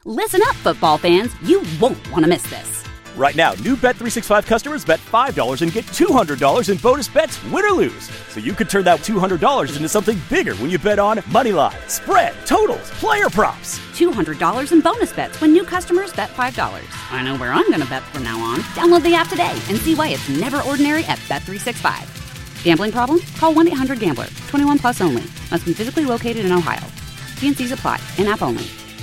Listen up, football fans. You won't want to miss this. Right now, new Bet365 customers bet $5 and get $200 in bonus bets, win or lose. So you could turn that $200 into something bigger when you bet on money line, spread, totals, player props. $200 in bonus bets when new customers bet $5. I know where I'm going to bet from now on. Download the app today and see why it's never ordinary at Bet365. Gambling problem? Call 1-800-GAMBLER. 21 plus only. Must be physically located in Ohio. T&Cs apply. In-app only.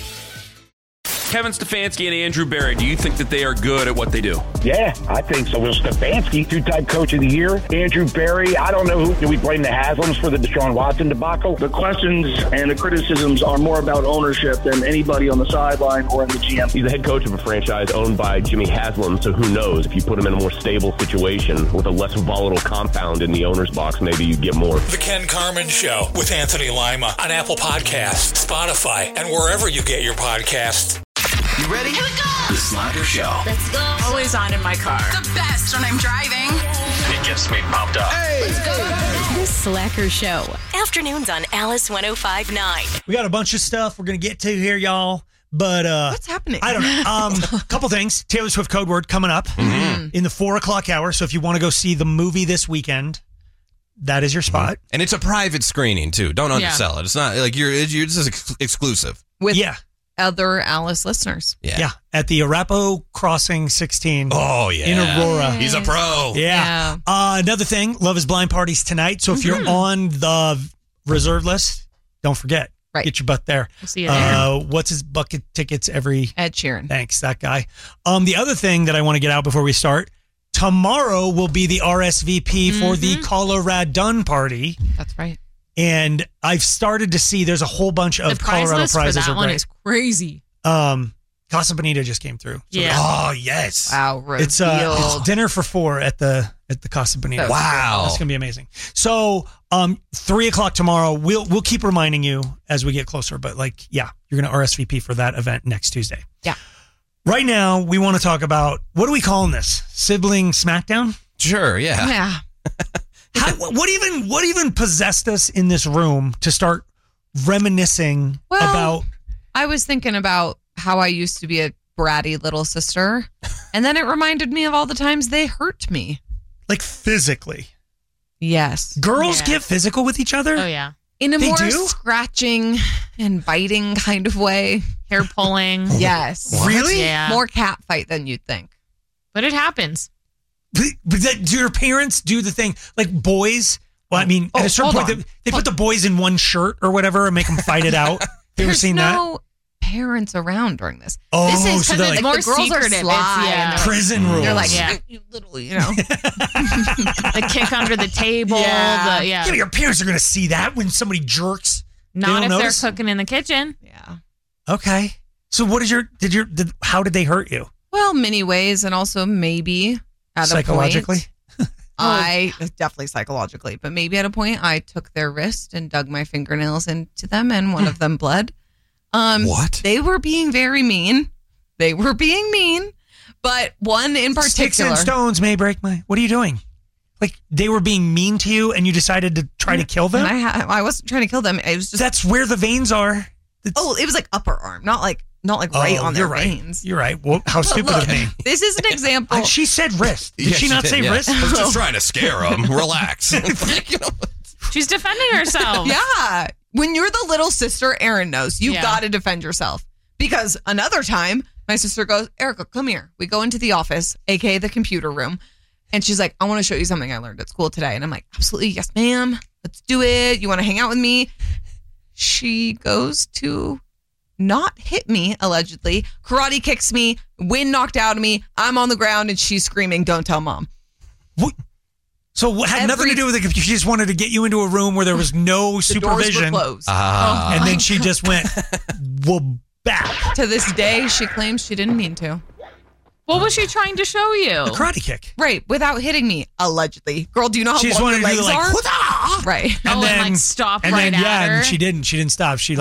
Kevin Stefanski and Andrew Berry, do you think that they are good at what they do? Yeah, I think so. Well, Stefanski, two-time coach of the year. Andrew Berry, I don't know who. Do we blame the Haslams for the Deshaun Watson debacle? The questions and the criticisms are more about ownership than anybody on the sideline or in the GM. He's the head coach of a franchise owned by Jimmy Haslam, so who knows? If you put him in a more stable situation with a less volatile compound in the owner's box, maybe you get more. The Ken Carman Show with Anthony Lima on Apple Podcasts, Spotify, and wherever you get your podcasts. You ready? Here we go! The Slacker Show. Let's go. Always on in my car. The best when I'm driving. It gets me pumped up. Hey! Let's go! The Slacker Show. Afternoons on Alice 105.9. We got a bunch of stuff we're going to get to here, y'all. But what's happening? I don't know. A couple things. Taylor Swift Code Word coming up in the 4 o'clock hour. So if you want to go see the movie this weekend, that is your spot. And it's a private screening, too. Don't undersell it. It's not like you're this is exclusive. With other Alice listeners. Yeah. At the Arapahoe Crossing 16. Oh, yeah. In Aurora. He's a pro. Yeah. Another thing, Love is Blind parties tonight. So if you're on the reserve list, don't forget. Right. Get your butt there. We'll see you there. What's his bucket tickets every... Ed Sheeran. Thanks, that guy. The other thing that I want to get out before we start, tomorrow will be the RSVP for the Colorado Dun party. That's right. And I've started to see there's a whole bunch of Colorado prizes. For that one is crazy. Casa Bonita just came through. So oh, yes. Wow. It's dinner for 4 at the Casa Bonita. Wow. That's going to be amazing. So 3 o'clock tomorrow, we'll keep reminding you as we get closer. But you're going to RSVP for that event next Tuesday. Yeah. Right now, we want to talk about, what are we calling this? Sibling Smackdown? Sure, yeah. Yeah. What even possessed us in this room to start reminiscing about? I was thinking about how I used to be a bratty little sister, and then it reminded me of all the times they hurt me. Like physically? Yes. Girls get physical with each other? Oh, yeah. In a more scratching and biting kind of way. Hair pulling. Yes. What? Really? Yeah. More cat fight than you'd think. But it happens. Do your parents do the thing like boys? Well, I mean, at a certain point, they put the boys in one shirt or whatever and make them fight it out. Have you ever seen that? No parents around during this. Oh, this is so because like, more the girls are sly. Prison rules. They're like, you little, you know. The kick under the table. Yeah, your parents are going to see that when somebody jerks. Not if they're cooking in the kitchen. Yeah. Okay. So what is how did they hurt you? Well, many ways, and also maybe at psychologically. A point, I definitely psychologically, but maybe at a point I took their wrist and dug my fingernails into them, and one of them bled. What? They were being very mean. But one in particular. Sticks and stones may break my. What are you doing? Like they were being mean to you, and you decided to try to kill them. I wasn't trying to kill them. It was just that's where the veins are. It was like upper arm, not like right on their veins. You're right. Well, how stupid of me. This is an example. She said wrist. Did she not say wrist? I was just trying to scare them. Relax. She's defending herself. Yeah. When you're the little sister, Erin knows. You've got to defend yourself. Because another time, my sister goes, Erica, come here. We go into the office, aka the computer room. And she's like, I want to show you something I learned at school today. And I'm like, absolutely, yes, ma'am. Let's do it. You want to hang out with me? She goes to not hit me, allegedly. Karate kicks me, wind knocked out of me. I'm on the ground and she's screaming, don't tell mom. What? So what had nothing to do with it. She just wanted to get you into a room where there was no supervision. Doors were closed. And then she just went, well, back. To this day, she claims she didn't mean to. What was she trying to show you? A karate kick. Right, without hitting me, allegedly. Girl, do you know how long your legs are? Right. And then stop and right then, at her? and she didn't stop. She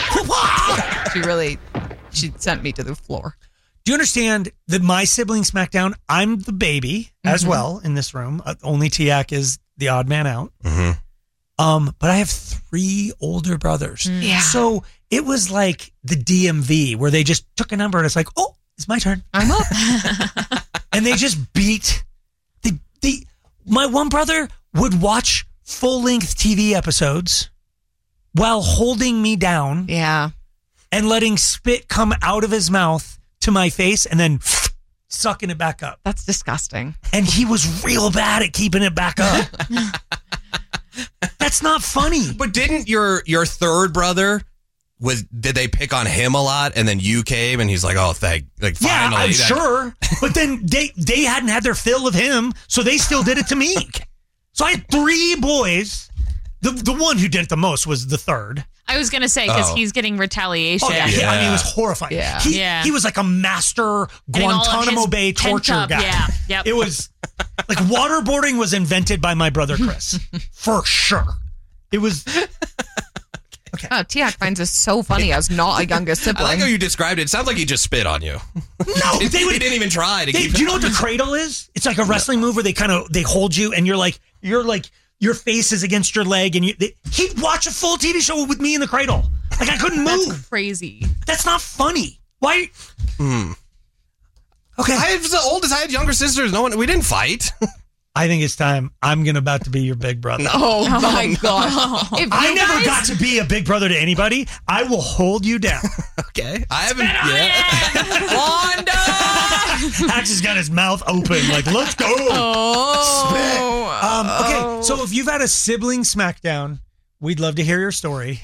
she sent me to the floor. Do you understand that my sibling smackdown, I'm the baby as well in this room. Only Tiak is the odd man out. Mm-hmm. But I have 3 older brothers. Yeah. So it was like the DMV where they just took a number and it's like, oh, it's my turn. I'm up. And they just beat my one brother would watch full-length TV episodes while holding me down. Yeah. And letting spit come out of his mouth to my face and then sucking it back up. That's disgusting. And he was real bad at keeping it back up. That's not funny. But didn't your third brother, did they pick on him a lot and then you came and he's like, oh, finally. Yeah, I'm sure. But then they hadn't had their fill of him, so they still did it to me. So I had 3 boys. The one who did it the most was the third. I was going to say, because he's getting retaliation. Oh, yeah. I mean, it was horrifying. Yeah. He was like a master Guantanamo Bay torture guy. Yeah. Yep. It was like waterboarding was invented by my brother Chris. For sure. It was... Okay. Oh, Tiak finds this so funny as not a youngest sibling. I like how you described it. It sounds like he just spit on you. No, he didn't even try to keep Do you know what the cradle is? It's like a wrestling move where they hold you and you're like your face is against your leg and he'd watch a full TV show with me in the cradle. Like I couldn't move. That's crazy. That's not funny. Why? Okay. I was the oldest. I had younger sisters. We didn't fight. I think it's time. I'm about to be your big brother. Oh my God. If I never got to be a big brother to anybody. I will hold you down. Okay. I haven't yet. Wanda! Hax has got his mouth open like, let's go. Okay, so if you've had a sibling smackdown, we'd love to hear your story.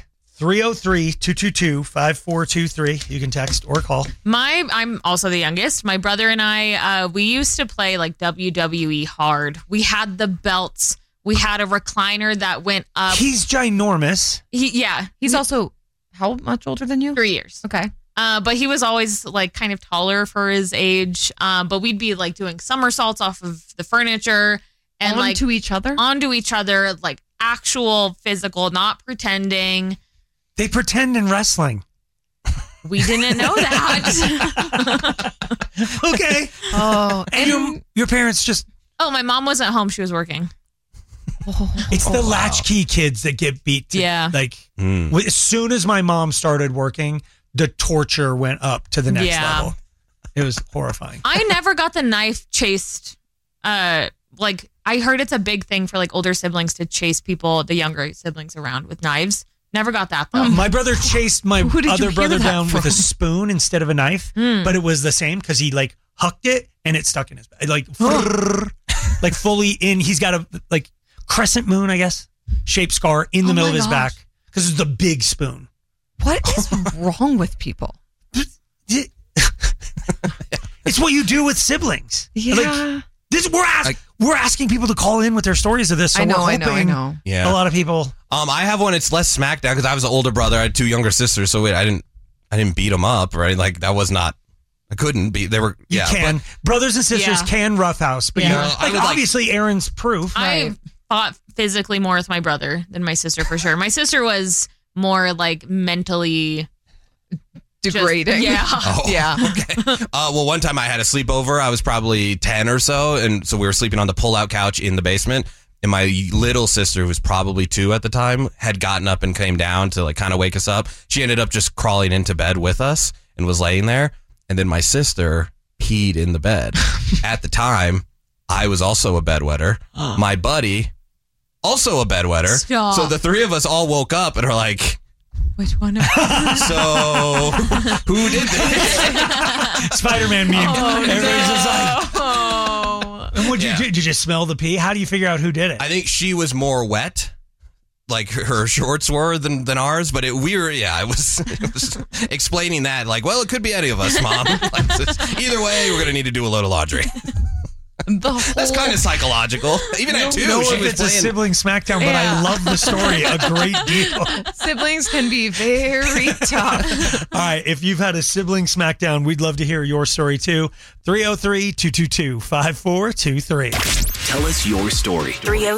303-222-5423. You can text or call. I'm also the youngest. My brother and I, we used to play like WWE hard. We had the belts. We had a recliner that went up. He's ginormous. He's also how much older than you? 3 years. Okay. But he was always like kind of taller for his age. But we'd be like doing somersaults off of the furniture and onto each other, like actual physical, not pretending. They pretend in wrestling. We didn't know that. Okay. Oh, and your parents just... Oh, my mom wasn't home. She was working. It's the latchkey kids that get beat. As soon as my mom started working, the torture went up to the next level. It was horrifying. I never got the knife chased. I heard it's a big thing for like older siblings to chase the younger siblings around with knives. Never got that though. My brother chased my other brother down with a spoon instead of a knife, but it was the same because he like hucked it and it stuck in his back. Like fully in. He's got a like crescent moon, I guess, shaped scar in the middle of his back because it's the big spoon. What is wrong with people? It's what you do with siblings. Yeah. We're asking people to call in with their stories of this. So I know. Yeah. A lot of people. I have one. It's less smackdown because I was an older brother. I had 2 younger sisters, so I didn't beat them up, right? Like that was not. I couldn't beat. They were. You can. Brothers and sisters can roughhouse, but obviously Aaron's proof. I fought physically more with my brother than my sister for sure. My sister was more like mentally degrading. Yeah. Okay. Well, one time I had a sleepover. I was probably 10 or so. And so we were sleeping on the pull-out couch in the basement. And my little sister, who was probably 2 at the time, had gotten up and came down to like kind of wake us up. She ended up just crawling into bed with us and was laying there. And then my sister peed in the bed. At the time, I was also a bedwetter. My buddy, also a bedwetter. Stop. So the 3 of us all woke up and are like... Which one? So, who did this? Spider-Man meme. Everybody's just like, And what Yeah. did you smell the pee? How do you figure out who did it? I think she was more wet, like her shorts were than ours. But it was explaining that like, well, it could be any of us, Mom. Either way, we're gonna need to do a load of laundry. That's kind of psychological. Even at 2, know she if was it's playing. a sibling smackdown, but I love the story a great deal. Siblings can be very tough. All right, if you've had a sibling smackdown, we'd love to hear your story too. 303-222-5423. Tell us your story.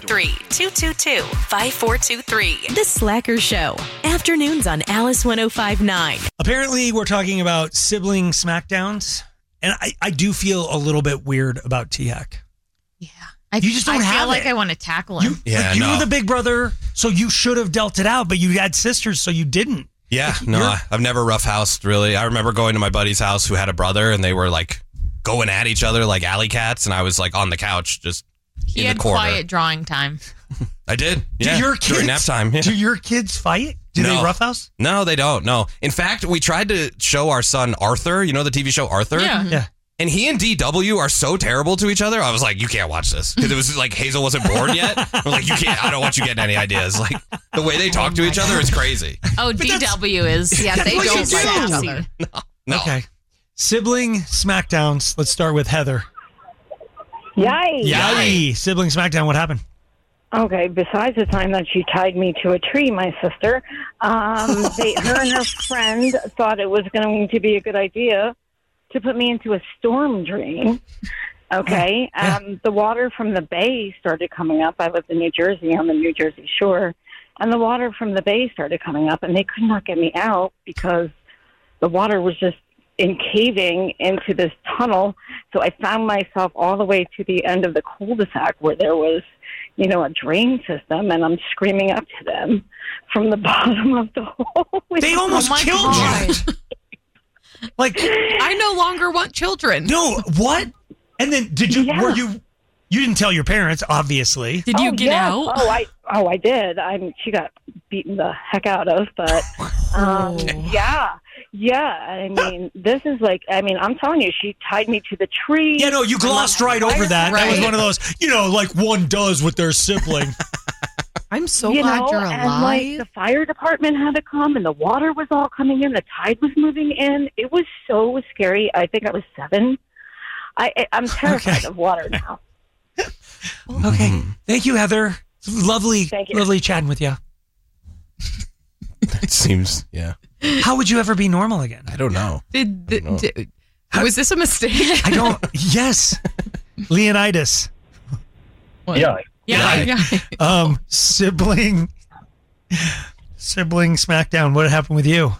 303-222-5423. The Slacker Show. Afternoons on Alice 105.9. Apparently, we're talking about sibling smackdowns. And I do feel a little bit weird about T-Hack. Yeah. You just don't I have feel like it. I want to tackle him. You were the big brother, so you should have dealt it out, but you had sisters, so you didn't. Yeah, no, I've never roughhoused, really. I remember going to my buddy's house who had a brother, and they were like going at each other like alley cats, and I was like on the couch just He in had the corner. quiet drawing time. I did. Yeah, Do your kids, during nap time. Yeah. Do your kids fight? Do they roughhouse? No, they don't. No. In fact, we tried to show our son Arthur. You know the TV show Arthur? Yeah. And he and DW are so terrible to each other. I was like, you can't watch this. Because it was like Hazel wasn't born yet. I was like, you can't. I don't want you getting any ideas. Like, the way they talk to each other is crazy. Oh, DW is. Yeah, they don't like each other. No. Okay. Sibling smackdowns. Let's start with Heather. Yay. Sibling smackdown. What happened? Okay, besides the time that she tied me to a tree, my sister, her and her friend thought it was going to be a good idea to put me into a storm drain. Okay, the water from the bay started coming up. I lived in New Jersey on the New Jersey shore, and the water from the bay started coming up, and they could not get me out because the water was just caving into this tunnel. So I found myself all the way to the end of the cul-de-sac where there was, a drain system, and I'm screaming up to them from the bottom of the hole. They almost killed you. Like, I no longer want children. No, what? And then were you didn't tell your parents, obviously. Did you get out? I did. She got beaten the heck out of, but yeah. I mean, this is like, I'm telling you, she tied me to the tree. Yeah, no, you glossed right over that. That was one of those, like one does with their sibling. I'm so glad you're alive. And like the fire department had to come, and the water was all coming in. The tide was moving in. It was so scary. I think I was 7. I'm terrified of water now. Okay, thank you, Heather. Lovely chatting with you. It seems, yeah. How would you ever be normal again? I don't know. Was this a mistake? Yes. Leonidas. Yeah. Sibling smackdown. What happened with you?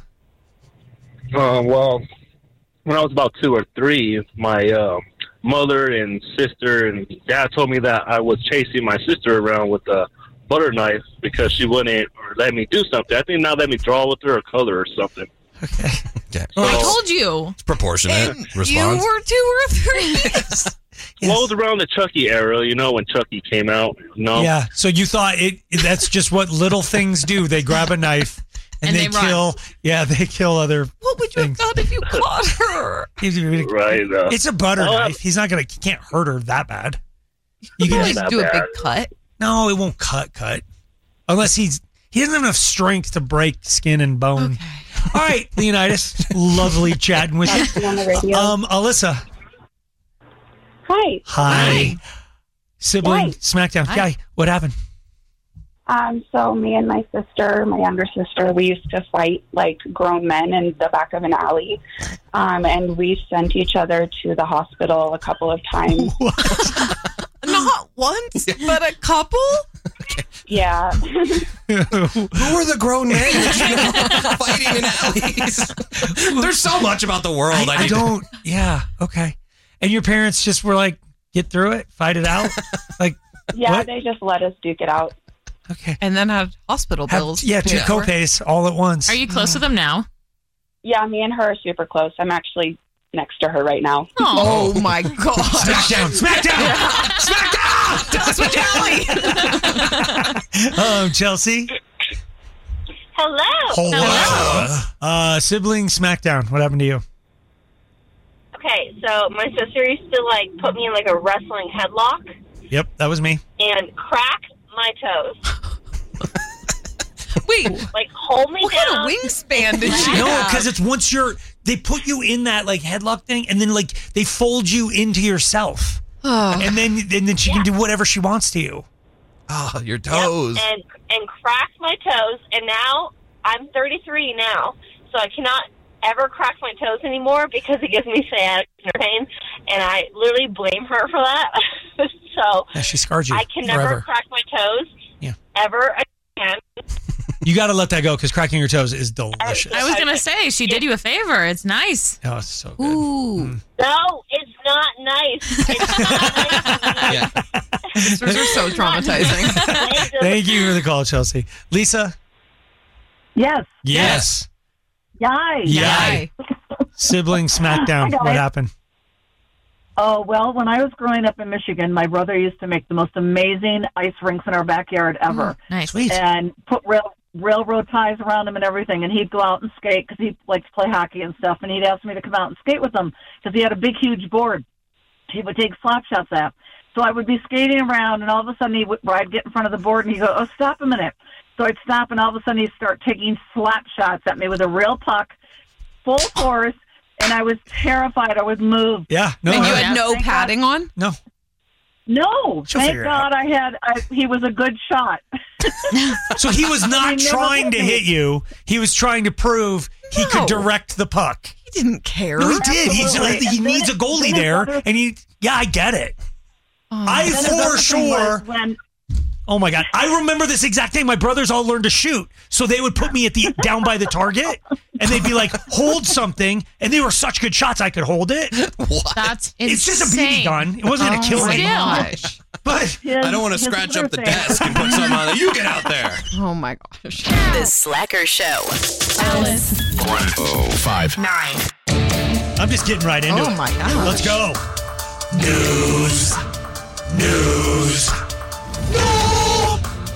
Well, when I was about 2 or 3, my mother and sister and dad told me that I was chasing my sister around with a butter knife because she wouldn't let me do something. I think now let me draw with her or color or something. Okay. I told you. It's proportionate response. You were 2 or 3. Well, it was around the Chucky era, when Chucky came out. No. Yeah, so you thought that's just what little things do. They grab a knife and they kill. Yeah, they kill other. What would you have done if you caught her? Right. It's a butter knife. He can't hurt her that bad. You can just do a big cut. No, it won't cut. Unless he doesn't have enough strength to break skin and bone. Okay. All right, Leonidas. Lovely chatting with you. On the radio. Alyssa. Hi. Sibling smackdown. Hi. What happened? So me and my sister, my younger sister, we used to fight like grown men in the back of an alley. And we sent each other to the hospital a couple of times. Not once, but a couple? Yeah. Who are the grown men fighting in alleys? There's so much about the world. I don't. Yeah. Okay. And your parents just were like, get through it, fight it out? Like, yeah, what? They just let us duke it out. Okay. And then have hospital bills. 2 copays all at once. Are you close with them now? Yeah, me and her are super close. I'm actually next to her right now. Oh my God. Smackdown! Chelsea? Hello. Sibling smackdown. What happened to you? Okay, so my sister used to put me in a wrestling headlock. Yep, that was me. And crack my toes. Wait, hold me what down. What kind of wingspan did she have? No, because it's once they put you in that headlock thing, and then they fold you into yourself, and then she can do whatever she wants to you. Oh, your toes. Yep, and cracked my toes, and now I'm 33 now, so I cannot ever crack my toes anymore because it gives me sciatic nerve pain, and I literally blame her for that. So yeah, she scarred you. I can never crack my toes ever again. You got to let that go because cracking your toes is delicious. I was going to say, she did you a favor. It's nice. Oh, it's so good. Ooh. No, it's not nice. It's not nice. Sisters are so traumatizing. Thank you for the call, Chelsea. Lisa? Yes. Yes. Yay. Yay. Sibling smackdown. What happened? Oh, well, when I was growing up in Michigan, my brother used to make the most amazing ice rinks in our backyard ever. Nice. Sweet. And put railroad ties around them and everything. And he'd go out and skate because he likes to play hockey and stuff. And he'd ask me to come out and skate with him because he had a big, huge board he would take slap shots at. So I would be skating around, and all of a sudden I'd get in front of the board, and he'd go, "Oh, stop a minute." So I'd stop, and all of a sudden he'd start taking slap shots at me with a real puck, full force, and I was terrified. I was moved. Yeah. No. And you had no padding on? No. No. She'll Thank figure it God he was a good shot. So he was not trying to hit you. He was trying to prove he could direct the puck. He didn't care. No, he did. Absolutely. He needs a goalie there, and I get it. I for sure. Oh my God! I remember this exact thing. My brothers all learned to shoot, so they would put me at the down by the target, and they'd be like, "Hold something," and they were such good shots I could hold it. What? That's insane. It's just a BB gun. It wasn't going to kill me. Gosh. But I don't want to scratch up the desk and put something on it. You get out there. Oh my gosh. The Slacker Show. Alice. 105.9. I'm just getting right into it. Oh my gosh. Let's go. News. No!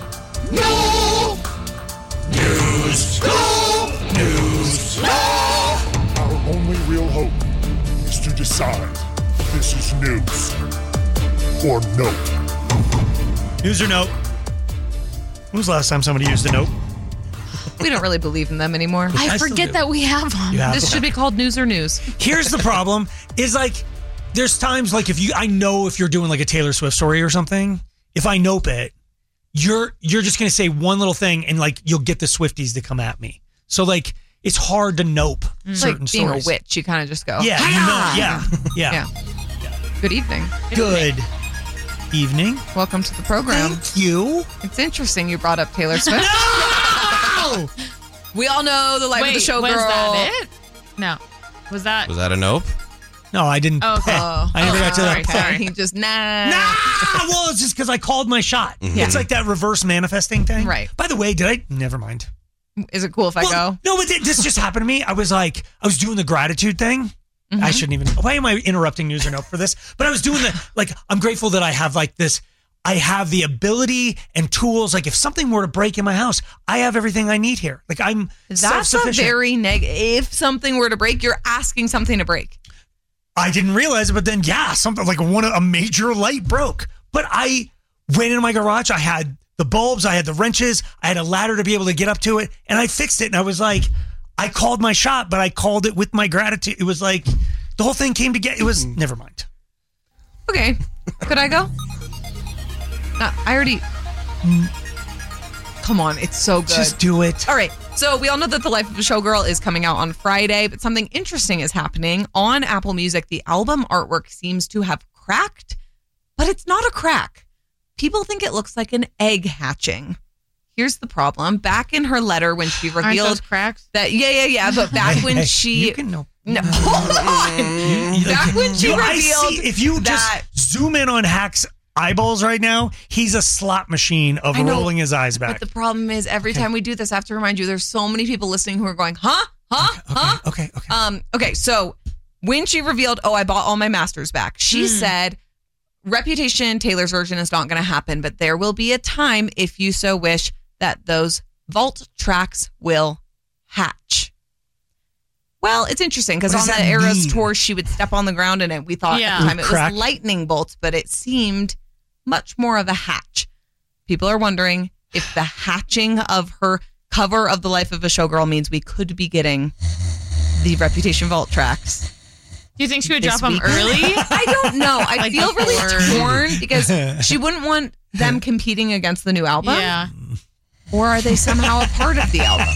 News. Our only real hope is to decide this is news or nope. News or nope? When was the last time somebody used a nope? We don't really believe in them anymore. I forget that we have them. This should be called news or news. Here's the problem: is like there's times like I know if you're doing like a Taylor Swift story or something, if I nope it, you're just gonna say one little thing and like you'll get the Swifties to come at me. So like it's hard to nope certain like being stories. a witch, you kind of just go, yeah, yeah. Good evening. Good evening. Welcome to the program. Thank you. It's interesting you brought up Taylor Swift. No! We all know the life of the show girl. Was that it? No. Was that a nope? No, I didn't. Okay. I never got to that point. He just nah. Well, it's just because I called my shot. Mm-hmm. It's like that reverse manifesting thing. Right. By the way, never mind. Is it cool if I go? No, but this just happened to me. I was doing the gratitude thing. Mm-hmm. I shouldn't even. Why am I interrupting news or nope for this? But I was doing I'm grateful that I have like this. I have the ability and tools. Like if something were to break in my house, I have everything I need here. Like I'm self-sufficient. That's a very negative. If something were to break, you're asking something to break. I didn't realize it, but then something like a major light broke. But I went into my garage. I had the bulbs. I had the wrenches. I had a ladder to be able to get up to it, and I fixed it. And I was like, I called my shot, but I called it with my gratitude. It was like the whole thing came together. It was never mind. Okay, could I go? I already. Come on, it's so good. Just do it. All right. So we all know that The Life of a Showgirl is coming out on Friday, but something interesting is happening on Apple Music. The album artwork seems to have cracked, but it's not a crack. People think it looks like an egg hatching. Here's the problem. Back in her letter when she revealed cracks that, but back when she you can know. No, hold on. Back when she revealed I see, if you that, just zoom in on Hack's eyeballs right now, he's a slot machine of rolling his eyes back. But the problem is every time we do this, I have to remind you, there's so many people listening who are going, Okay. Okay, so when she revealed, I bought all my masters back, she said, Reputation, Taylor's version, is not going to happen, but there will be a time, if you so wish, that those vault tracks will hatch. Well, it's interesting because on the Eras tour, she would step on the ground and we thought at the time it was lightning bolts, but it seemed much more of a hatch. People are wondering if the hatching of her cover of The Life of a Showgirl means we could be getting the Reputation vault tracks. Do you think she would drop them early? I don't know. I feel really torn because she wouldn't want them competing against the new album. Yeah. Or are they somehow a part of the album?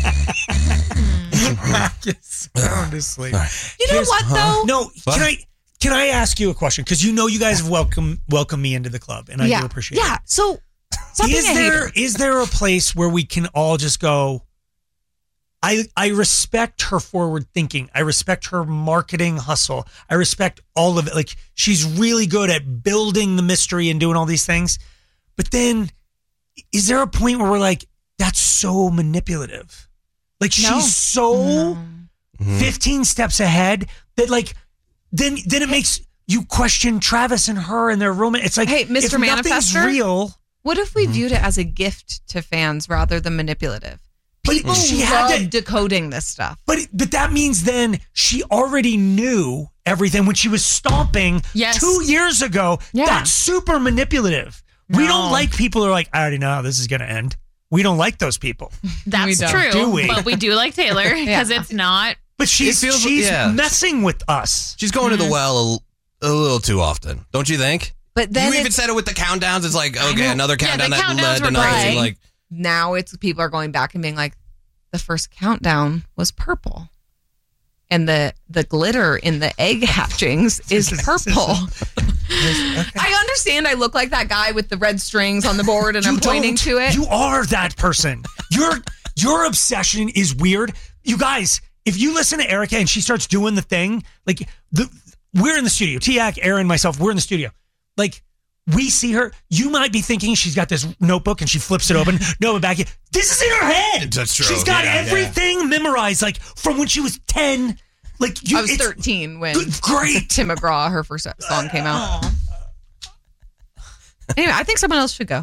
Honestly. You know what, though? No, can I ask you a question? Because you guys have welcomed me into the club, and I do appreciate it. Yeah, so is there a place where we can all just go, I respect her forward thinking. I respect her marketing hustle. I respect all of it. Like, she's really good at building the mystery and doing all these things. But then, is there a point where we're like, that's so manipulative? Like, she's so 15 steps ahead that, like, then it makes you question Travis and her and their romance. It's like, hey, Mr. if nothing's Manifester, real. What if we viewed it as a gift to fans rather than manipulative? People she love had to, decoding this stuff. But that means then she already knew everything when she was stomping 2 years ago. Yeah. That's super manipulative. We don't like people who are like, I already know how this is going to end. We don't like those people. That's true. Do we? But we do like Taylor because it's not. But she's messing with us. She's going to the well a little too often, don't you think? But then you even said it with the countdowns. It's like, okay, another countdown that led to nothing. Like, now it's people are going back and being like, the first countdown was purple, and the glitter in the egg hatchings is purple. I understand. I look like that guy with the red strings on the board, and I'm pointing to it. You are that person. Your obsession is weird. You guys, if you listen to Erica and she starts doing the thing, like we're in the studio. Tiak, Aaron, myself, we're in the studio. Like, we see her. You might be thinking she's got this notebook and she flips it open. No, but back here. This is in her head. That's true. She's got everything memorized, like from when she was 10. Like I was 13 when great Tim McGraw, her first song came out. Anyway, I think someone else should go.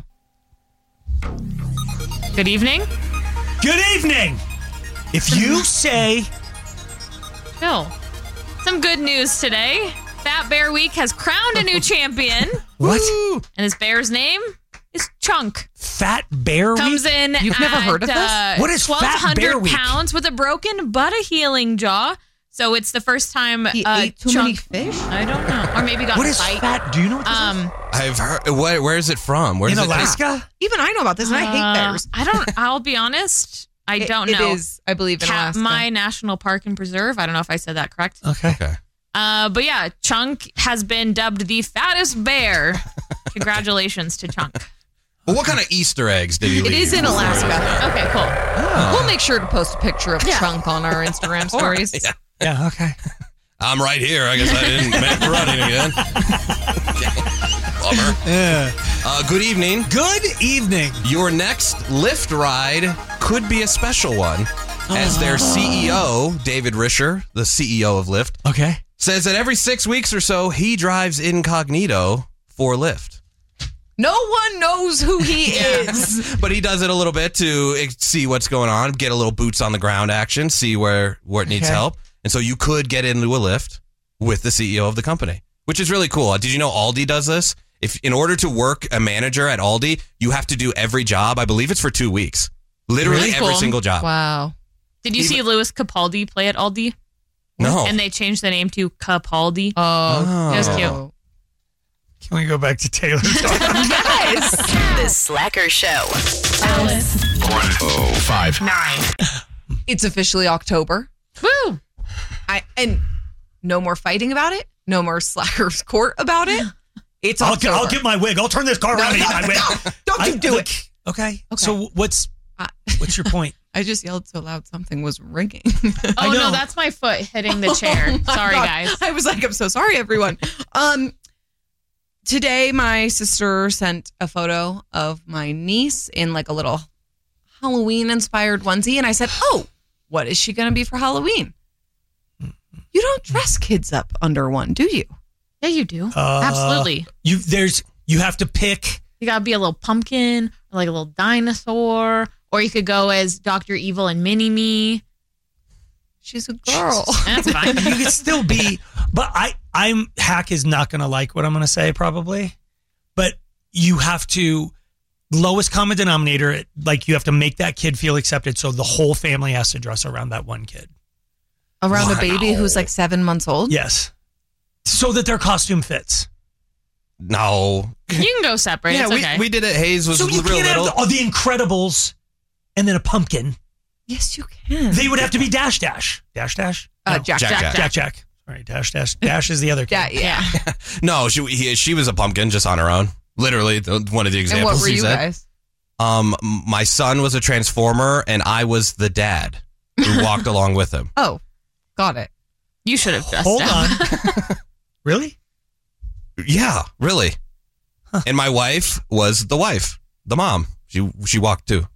Good evening. Good evening. If you say, Phil, some good news today. Fat Bear Week has crowned a new champion. What? And his bear's name is Chunk. Fat Bear Week? Comes in You've never heard of this? What is Fat Bear 1,200 Week? pounds with a broken but a healing jaw. So it's the first time he ate too many fish? I don't know. Or maybe got What a is fight. fat? Do you know what this is? I've heard. Where is it from? Where In is it Alaska? Even I know about this, and I hate bears. I'll be honest. I don't know. It is, I believe, in Alaska. Katmai National Park and Preserve. I don't know if I said that correct. Okay. But yeah, Chunk has been dubbed the fattest bear. Congratulations to Chunk. Well, what kind of Easter eggs did he leave? It is in Alaska. Okay, cool. We'll make sure to post a picture of Chunk on our Instagram stories. Yeah, okay. I'm right here. I guess I didn't make the running again. Bummer. Yeah. Good evening. Good evening. Your next Lyft ride could be a special one, as their CEO, David Risher, the CEO of Lyft, Okay. says that every 6 weeks or so, he drives incognito for Lyft. No one knows who he is. But he does it a little bit to see what's going on, get a little boots on the ground action, see where it needs help. And so you could get into a Lyft with the CEO of the company, which is really cool. Did you know Aldi does this? If in order to work a manager at Aldi, you have to do every job. I believe it's for 2 weeks. Literally Really every cool. single job. Wow. Did you see Louis Capaldi play at Aldi? No. And they changed the name to Capaldi. Oh. It was cute. Can we go back to Taylor? Yes. The Slacker Show. Alice. 105. It's officially October. Woo! And no more fighting about it. No more Slackers Court about it. It's October. I'll get my wig. I'll turn this car around and eat my wig. Don't you do it. Okay. So what's your point? I just yelled so loud something was ringing. Oh, no, that's my foot hitting the chair. Sorry, guys. I was like, I'm so sorry, everyone. Today, my sister sent a photo of my niece in like a little Halloween-inspired onesie. And I said, oh, what is she going to be for Halloween? You don't dress kids up under one, do you? Yeah, you do. Absolutely. You have to pick. You got to be a little pumpkin, or like a little dinosaur, or you could go as Dr. Evil and Mini-Me. She's a girl. That's fine. You could still be, but Hack is not going to like what I'm going to say probably, but you have to, lowest common denominator, like you have to make that kid feel accepted. So the whole family has to dress around that one kid. Around a baby who's like 7 months old? Yes. So that their costume fits. No. You can go separate. Yeah, it's okay. we did it. Hayes was so you real can't little. have the Incredibles and then a pumpkin. Yes, you can. They would have to be Dash. Dash? No. Jack. All right, Dash. Dash is the other kid. Yeah. No, she was a pumpkin just on her own. Literally, one of the examples. And what were he you said. guys? My son was a Transformer, and I was the dad. who walked along with him. Oh, got it. You should have dressed Hold up. on. Really? Yeah, really. Huh. And my wife was the wife, the mom. She walked too.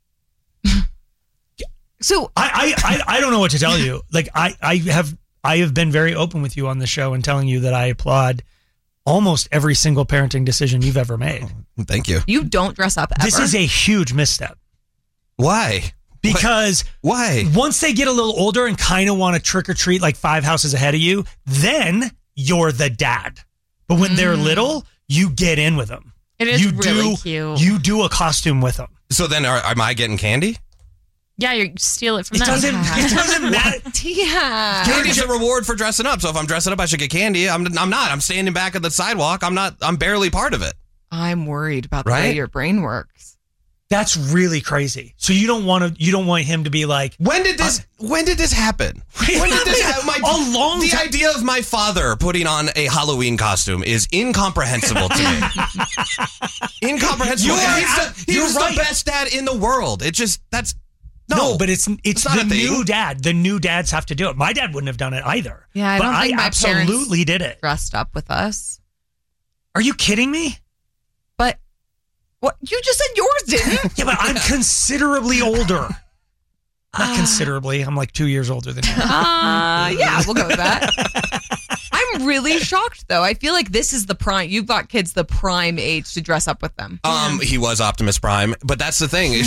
So I don't know what to tell you. Like I have been very open with you on the show and telling you that I applaud almost every single parenting decision you've ever made. Oh, thank you. You don't dress up ever. This is a huge misstep. Why? Because why? Once they get a little older and kind of want to trick or treat like 5 houses ahead of you, then you're the dad. But when they're little, you get in with them. It is really cute. You do a costume with them. So then am I getting candy? Yeah, you steal it from It them. doesn't matter. Yeah. Candy's a reward for dressing up. So if I'm dressing up, I should get candy. I'm not. I'm standing back at the sidewalk. I'm barely part of it. I'm worried about the way your brain works. That's really crazy. So you don't want him to be like, when did this happen? When did this happen? A long the time. idea of my father putting on a Halloween costume is incomprehensible to me. Incomprehensible. He was the best dad in the world. It just No, but it's not the a thing. new dad. The new dads have to do it. My dad wouldn't have done it either. Yeah, but don't think my absolutely did it. Dressed up with us. Are you kidding me? But what you just said yours didn't. Yeah, but I'm considerably older. Not considerably. I'm like 2 years older than you. Yeah, we'll go with that. I'm really shocked though. I feel like this is the prime. You've got kids the prime age to dress up with them. He was Optimus Prime, but that's the thing.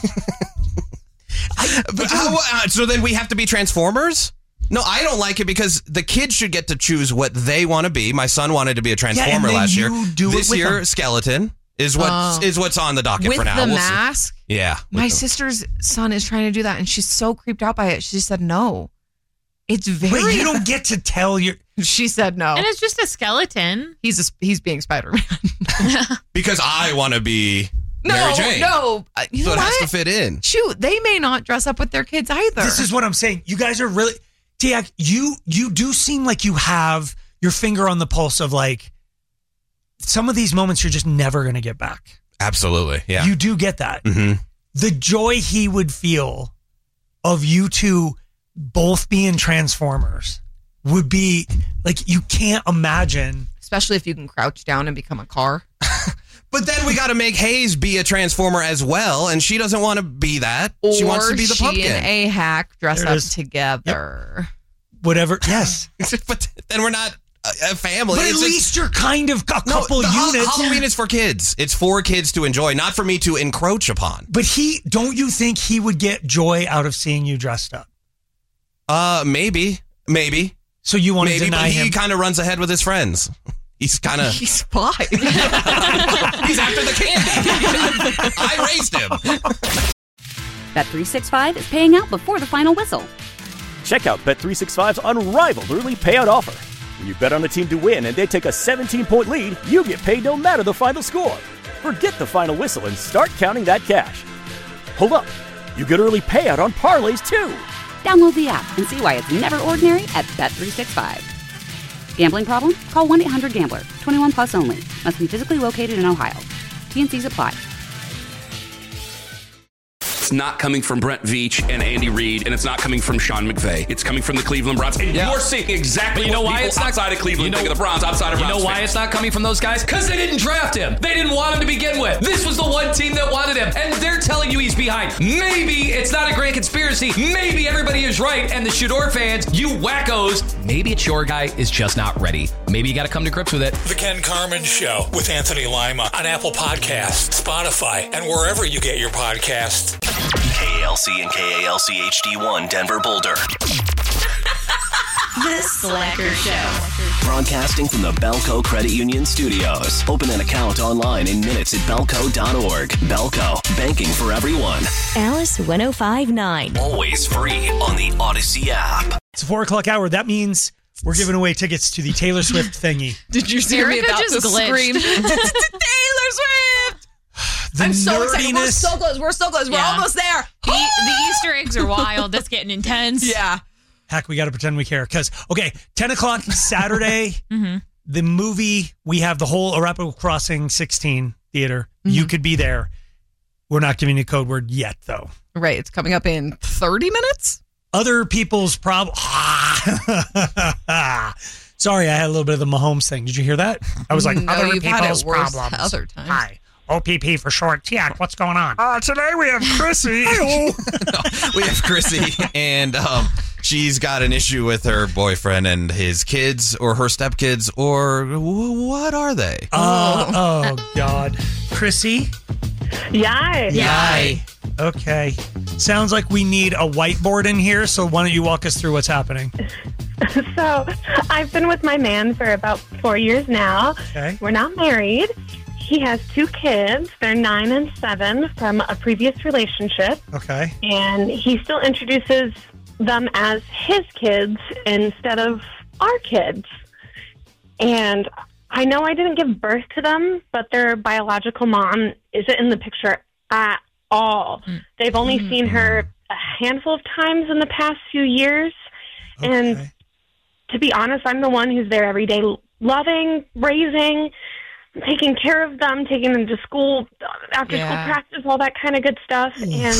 So then we have to be Transformers? No, I don't like it because the kids should get to choose what they want to be. My son wanted to be a Transformer last year. This year, Skeleton is what's on the docket with for now. The We'll mask. See. Yeah. My sister's son is trying to do that, and she's so creeped out by it. She said no. It's very. Wait, you don't get to tell your. She said no. And it's just a skeleton. He's being Spider-Man. Because I want to be Mary Jane. No. You know it has what? to fit in. Shoot, they may not dress up with their kids either. This is what I'm saying. You guys are really, Tiak, you do seem like you have your finger on the pulse of like some of these moments you're just never going to get back. Absolutely. Yeah. You do get that. Mm-hmm. The joy he would feel of you two both being Transformers would be like, you can't imagine. Especially if you can crouch down and become a car. But then we got to make Hayes be a Transformer as well, and she doesn't want to be that. She wants to be the pumpkin. Or she and A-Hack dress up together. Yep. Whatever. Yes. But then we're not a family. But at least you're kind of a couple units. Halloween is for kids. It's for kids to enjoy, not for me to encroach upon. But don't you think he would get joy out of seeing you dressed up? Maybe. So you want to deny him? He kind of runs ahead with his friends. He's 5. He's after the candy. I raised him. Bet365 is paying out before the final whistle. Check out Bet365's unrivaled early payout offer. When you bet on a team to win and they take a 17-point lead, you get paid no matter the final score. Forget the final whistle and start counting that cash. Hold up. You get early payout on parlays too. Download the app and see why it's never ordinary at Bet365. Gambling problem? Call 1-800-GAMBLER. 21 plus only. Must be physically located in Ohio. T&Cs apply. It's not coming from Brent Veach and Andy Reid, and it's not coming from Sean McVay. It's coming from the Cleveland Browns. And you're seeing exactly what people outside of Cleveland think of the Browns, outside of Browns. You know why fans. it's not coming from those guys? Because they didn't draft him. They didn't want him to begin with. This was the one team that wanted him, and they're telling you he's behind. Maybe it's not a grand conspiracy. Maybe everybody is right, and the Shador fans, you wackos, maybe it's your guy is just not ready. Maybe you got to come to grips with it. The Ken Carman Show with Anthony Lima on Apple Podcasts, Spotify, and wherever you get your podcasts. KALC and KALC HD1 Denver Boulder. The Slacker Show. Broadcasting from the Belco Credit Union Studios. Open an account online in minutes at belco.org. Belco, banking for everyone. Alice 105.9. Always free on the Odyssey app. It's a 4 o'clock hour. That means we're giving away tickets to the Taylor Swift thingy. Did you see me about to scream? Taylor Swift! I'm so excited. We're so close. We're almost there. The Easter eggs are wild. That's getting intense. Yeah. Heck, we got to pretend we care. Because, 10 o'clock Saturday, the movie, we have the whole Arapahoe Crossing 16 theater. You could be there. We're not giving you a code word yet, though. Right. It's coming up in 30 minutes. other people's problem. Sorry, I had a little bit of the Mahomes thing. Did you hear that? I was like, No, other you've had people's it worse problems. other times. Hi. OPP for short. Tiak, what's going on? Today we have Chrissy. We have Chrissy, and she's got an issue with her boyfriend and his kids, or her stepkids, or what are they? Oh, God. Chrissy? Yay. Okay. Sounds like we need a whiteboard in here, so why don't you walk us through what's happening? So I've been with my man for about 4 years now. Okay. We're not married. He has 2 kids. They're 9 and 7 from a previous relationship. Okay. And he still introduces them as his kids instead of our kids. And I know I didn't give birth to them, but their biological mom isn't in the picture at all. They've only seen her a handful of times in the past few years. Okay. And to be honest, I'm the one who's there every day, loving, raising, taking care of them, taking them to school, after school practice, all that kind of good stuff. And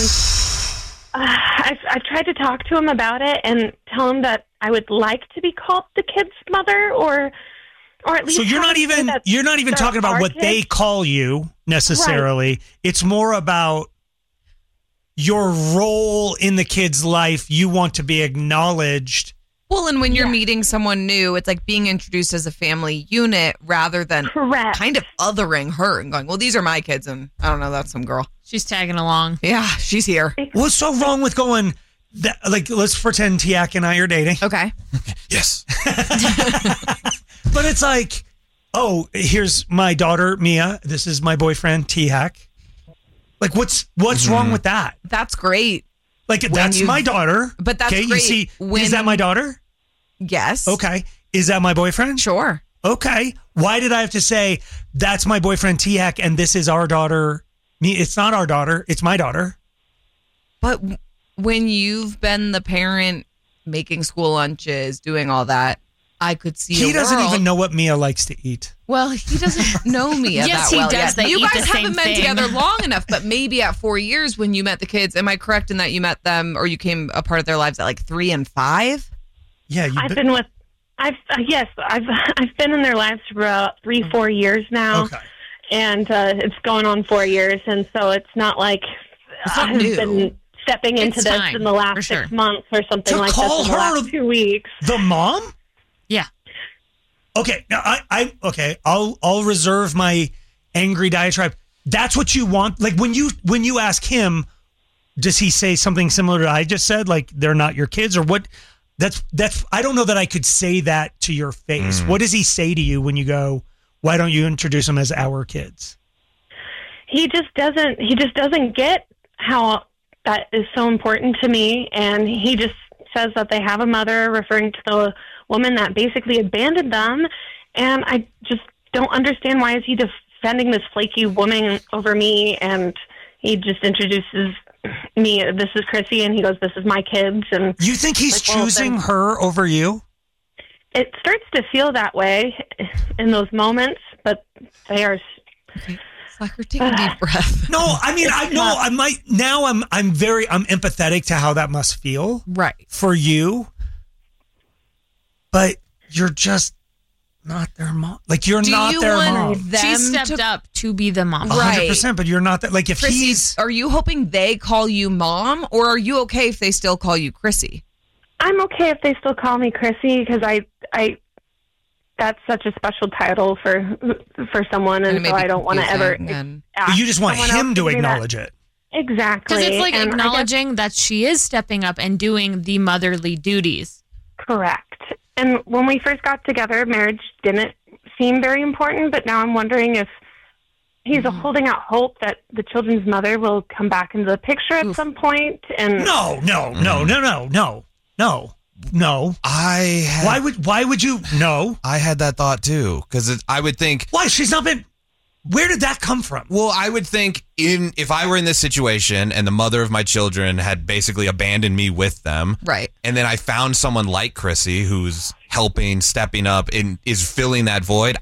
I've tried to talk to him about it and tell him that I would like to be called the kid's mother, or at least. So you're not even talking about what they call you necessarily. Right. It's more about your role in the kid's life. You want to be acknowledged. Well, and when you're meeting someone new, it's like being introduced as a family unit rather than kind of othering her and going, well, these are my kids, and I don't know, that's some girl. She's tagging along. Yeah, she's here. What's so wrong with going, like, let's pretend Tiak and I are dating. Okay. Yes. But it's like, oh, here's my daughter, Mia. This is my boyfriend, Tiak. Like, what's wrong with that? That's great. Like, that's my daughter. But that's okay, great. You see, is that my daughter? Yes. Okay. Is that my boyfriend? Sure. Okay. Why did I have to say, that's my boyfriend, Tiak, and this is our daughter? It's not our daughter. It's my daughter. But when you've been the parent making school lunches, doing all that, I could see he doesn't even know what Mia likes to eat. Well, he doesn't know Mia Yes, that well he does. yet. They You eat guys the same haven't been thing. together long enough, but maybe at 4 years when you met the kids, am I correct in that you met them or you came a part of their lives at like 3 and 5? Yeah, I've been in their lives for about 3-4 years now. Okay. And it's going on 4 years, and so it's not like I've been stepping into It's this time, in the last for sure. 6 months or something To like call this in the her last 2 weeks. The mom? Yeah. Okay. Now I'll reserve my angry diatribe. That's what you want. Like when you ask him, does he say something similar to I just said? Like they're not your kids, or what? That's. I don't know that I could say that to your face. What does he say to you when you go, why don't you introduce them as our kids? He just doesn't get how that is so important to me, and he just says that they have a mother, referring to the woman that basically abandoned them, and I just don't understand why is he defending this flaky woman over me, and he just introduces me, this is Chrissy, and he goes, this is my kids. And you think he's choosing her over you? It starts to feel that way in those moments, but they are... Slacker, take a deep breath. No, I mean, I'm empathetic to how that must feel. Right. For you. But you're just not their mom. Like, you're not their mom. She stepped up to be the mom. 100%, but you're not that. Like, if Chrissy, are you hoping they call you mom, or are you okay if they still call you Chrissy? I'm okay if they still call me Chrissy, because I that's such a special title for someone, and so I don't want to ever. But you just want him to acknowledge it. Exactly. Because it's like And I acknowledging that she is stepping up and doing the motherly duties. Correct. And when we first got together, marriage didn't seem very important, but now I'm wondering if he's holding out hope that the children's mother will come back into the picture at some point. And No. Why would you? No. I had that thought too, because I would think, why she's not been. Where did that come from? Well, I would think if I were in this situation and the mother of my children had basically abandoned me with them, right? And then I found someone like Chrissy who's helping, stepping up, and is filling that void.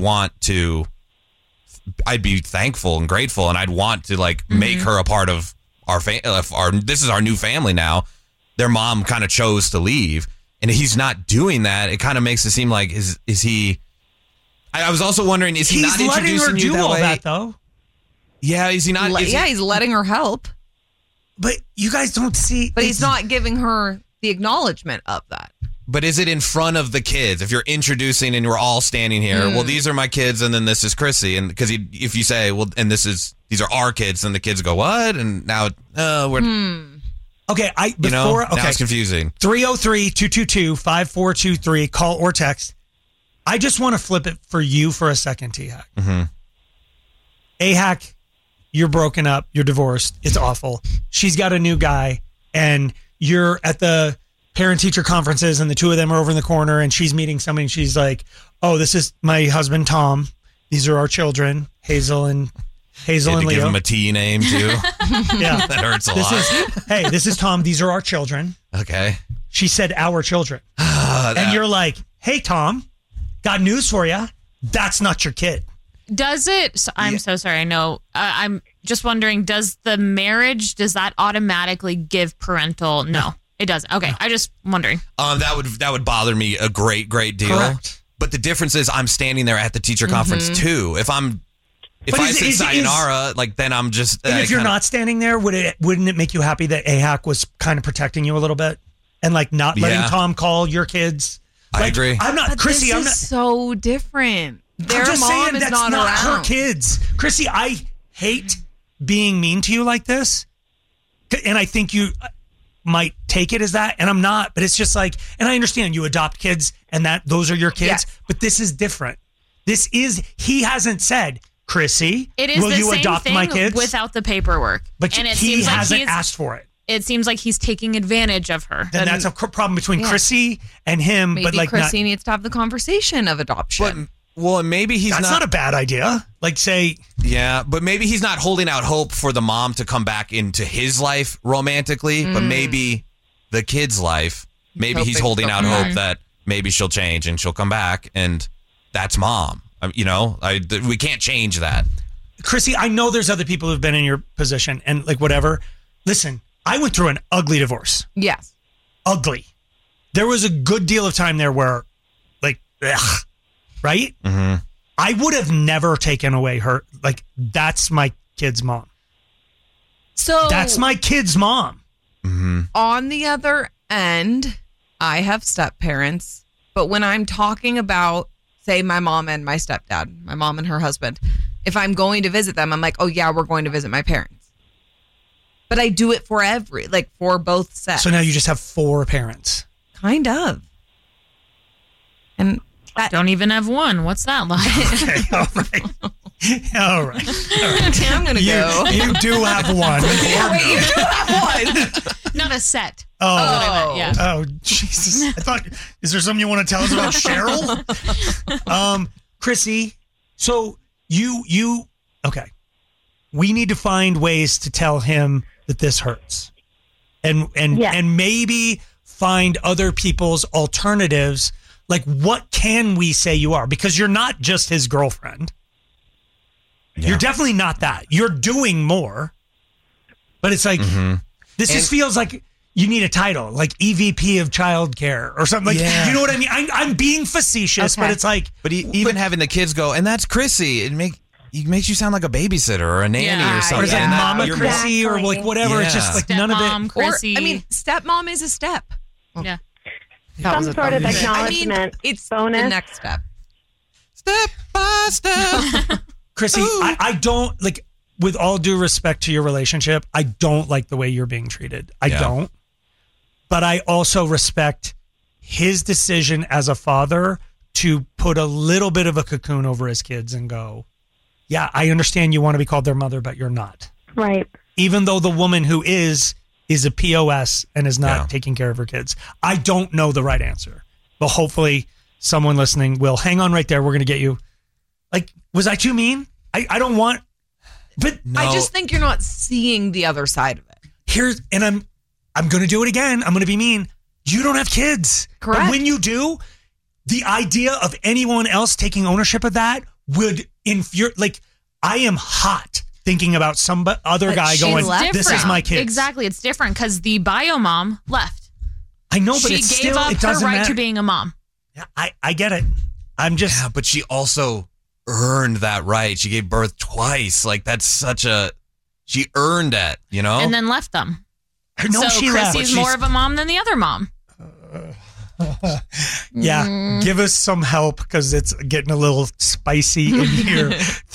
I'd be thankful and grateful, and I'd want to make her a part of our this is our new family now. their mom kind of chose to leave, and he's not doing that. It kind of makes it seem like is he? I was also wondering, is he not introducing you that way? That, though. Yeah, is he not? He's letting her help. But you guys don't see. But he's not giving her the acknowledgement of that. But is it in front of the kids? If you're introducing and we're all standing here, well, these are my kids, and then this is Chrissy, and because if you say, well, and these are our kids, then the kids go, what? And now we're okay. Now it's confusing. 303-222-5423. Call or text. I just want to flip it for you for a second, T-Hack. A-Hack, you're broken up. You're divorced. It's awful. She's got a new guy, and you're at the parent-teacher conferences, and the two of them are over in the corner, and she's meeting somebody, and she's like, oh, this is my husband, Tom. These are our children, Hazel and Leo. Give him a T name, too. Yeah. That hurts a lot. Hey, this is Tom. These are our children. Okay. She said our children. And you're like, hey, Tom, got news for you. That's not your kid. Does it? I'm so sorry. I know. I'm just wondering, does the marriage, does that automatically give parental? No. It doesn't. Okay, I just wondering. That would bother me a great deal. Correct. But the difference is I'm standing there at the teacher conference too. If I say sayonara, then I'm just. And if you're not standing there, wouldn't it make you happy that A-Hack was kind of protecting you a little bit and not letting Tom call your kids? I agree. I'm not Chrissy. I'm not so different. Their I'm just mom saying is that's not around. her kids. Chrissy, I hate being mean to you like this, and I think you might take it as that, and I'm not, but it's just and I understand you adopt kids and that those are your kids, but this is different. He hasn't said, Chrissy, will you adopt my kids? Without the paperwork. But and he hasn't asked for it. It seems like he's taking advantage of her. Then that's a problem between Chrissy and him. Maybe Chrissy needs to have the conversation of adoption. Well, maybe that's not a bad idea. Yeah, but maybe he's not holding out hope for the mom to come back into his life romantically, but maybe the kid's life. Maybe he's holding out hope that maybe she'll change and she'll come back, and that's mom. We can't change that. Chrissy, I know there's other people who've been in your position and whatever. Listen, I went through an ugly divorce. Yes. Ugly. There was a good deal of time there where right? Mm-hmm. I would have never taken away her. That's my kid's mom. So that's my kid's mom. Mm-hmm. On the other end, I have step parents, but when I'm talking about, say, my mom and my stepdad, my mom and her husband, if I'm going to visit them, I'm like, oh yeah, we're going to visit my parents. But I do it for for both sets. So now you just have 4 parents. Kind of. And I don't even have one. What's that like? Okay, all right. Okay, I'm going to go. You do have one. Wait, you do have one. Not a set. Oh, yeah. Oh, Jesus. I thought, is there something you want to tell us about Cheryl? Chrissy, so you okay. We need to find ways to tell him that this hurts. And maybe find other people's alternatives. What can we say you are? Because you're not just his girlfriend. Yeah. You're definitely not that. You're doing more. But it's this just feels like you need a title, EVP of childcare or something. You know what I mean? I'm being facetious, but it's But even having the kids go, and that's Chrissy, it makes you sound like a babysitter or a nanny or something. Or it's Mama Chrissy or whatever. Yeah. It's just none of it. Chrissy. Or, stepmom is a step. Yeah. Some sort of acknowledgement. It's bonus. The next step. Step by step. Chrissy, I don't with all due respect to your relationship, I don't like the way you're being treated. I don't. But I also respect his decision as a father to put a little bit of a cocoon over his kids and go, yeah, I understand you want to be called their mother, but you're not. Right. Even though the woman who is a POS and is not taking care of her kids. I don't know the right answer, but hopefully someone listening will. Hang on right there. We're going to get you. Was I too mean? I don't want, but no. I just think you're not seeing the other side of it. I'm going to do it again. I'm going to be mean. You don't have kids. Correct. But when you do, the idea of anyone else taking ownership of that would infuriate. I am hot thinking about some other guy going, this is my kid. Exactly. It's different because the bio mom left. I know, but she it's gave still, up it her doesn't right matter. to being a mom. I get it. I'm just. Yeah, but she also earned that right. She gave birth twice. Like, that's such a. She earned it, you know? And then left them. No, so she left. Chrissy's more of a mom than the other mom. Yeah, give us some help because it's getting a little spicy in here.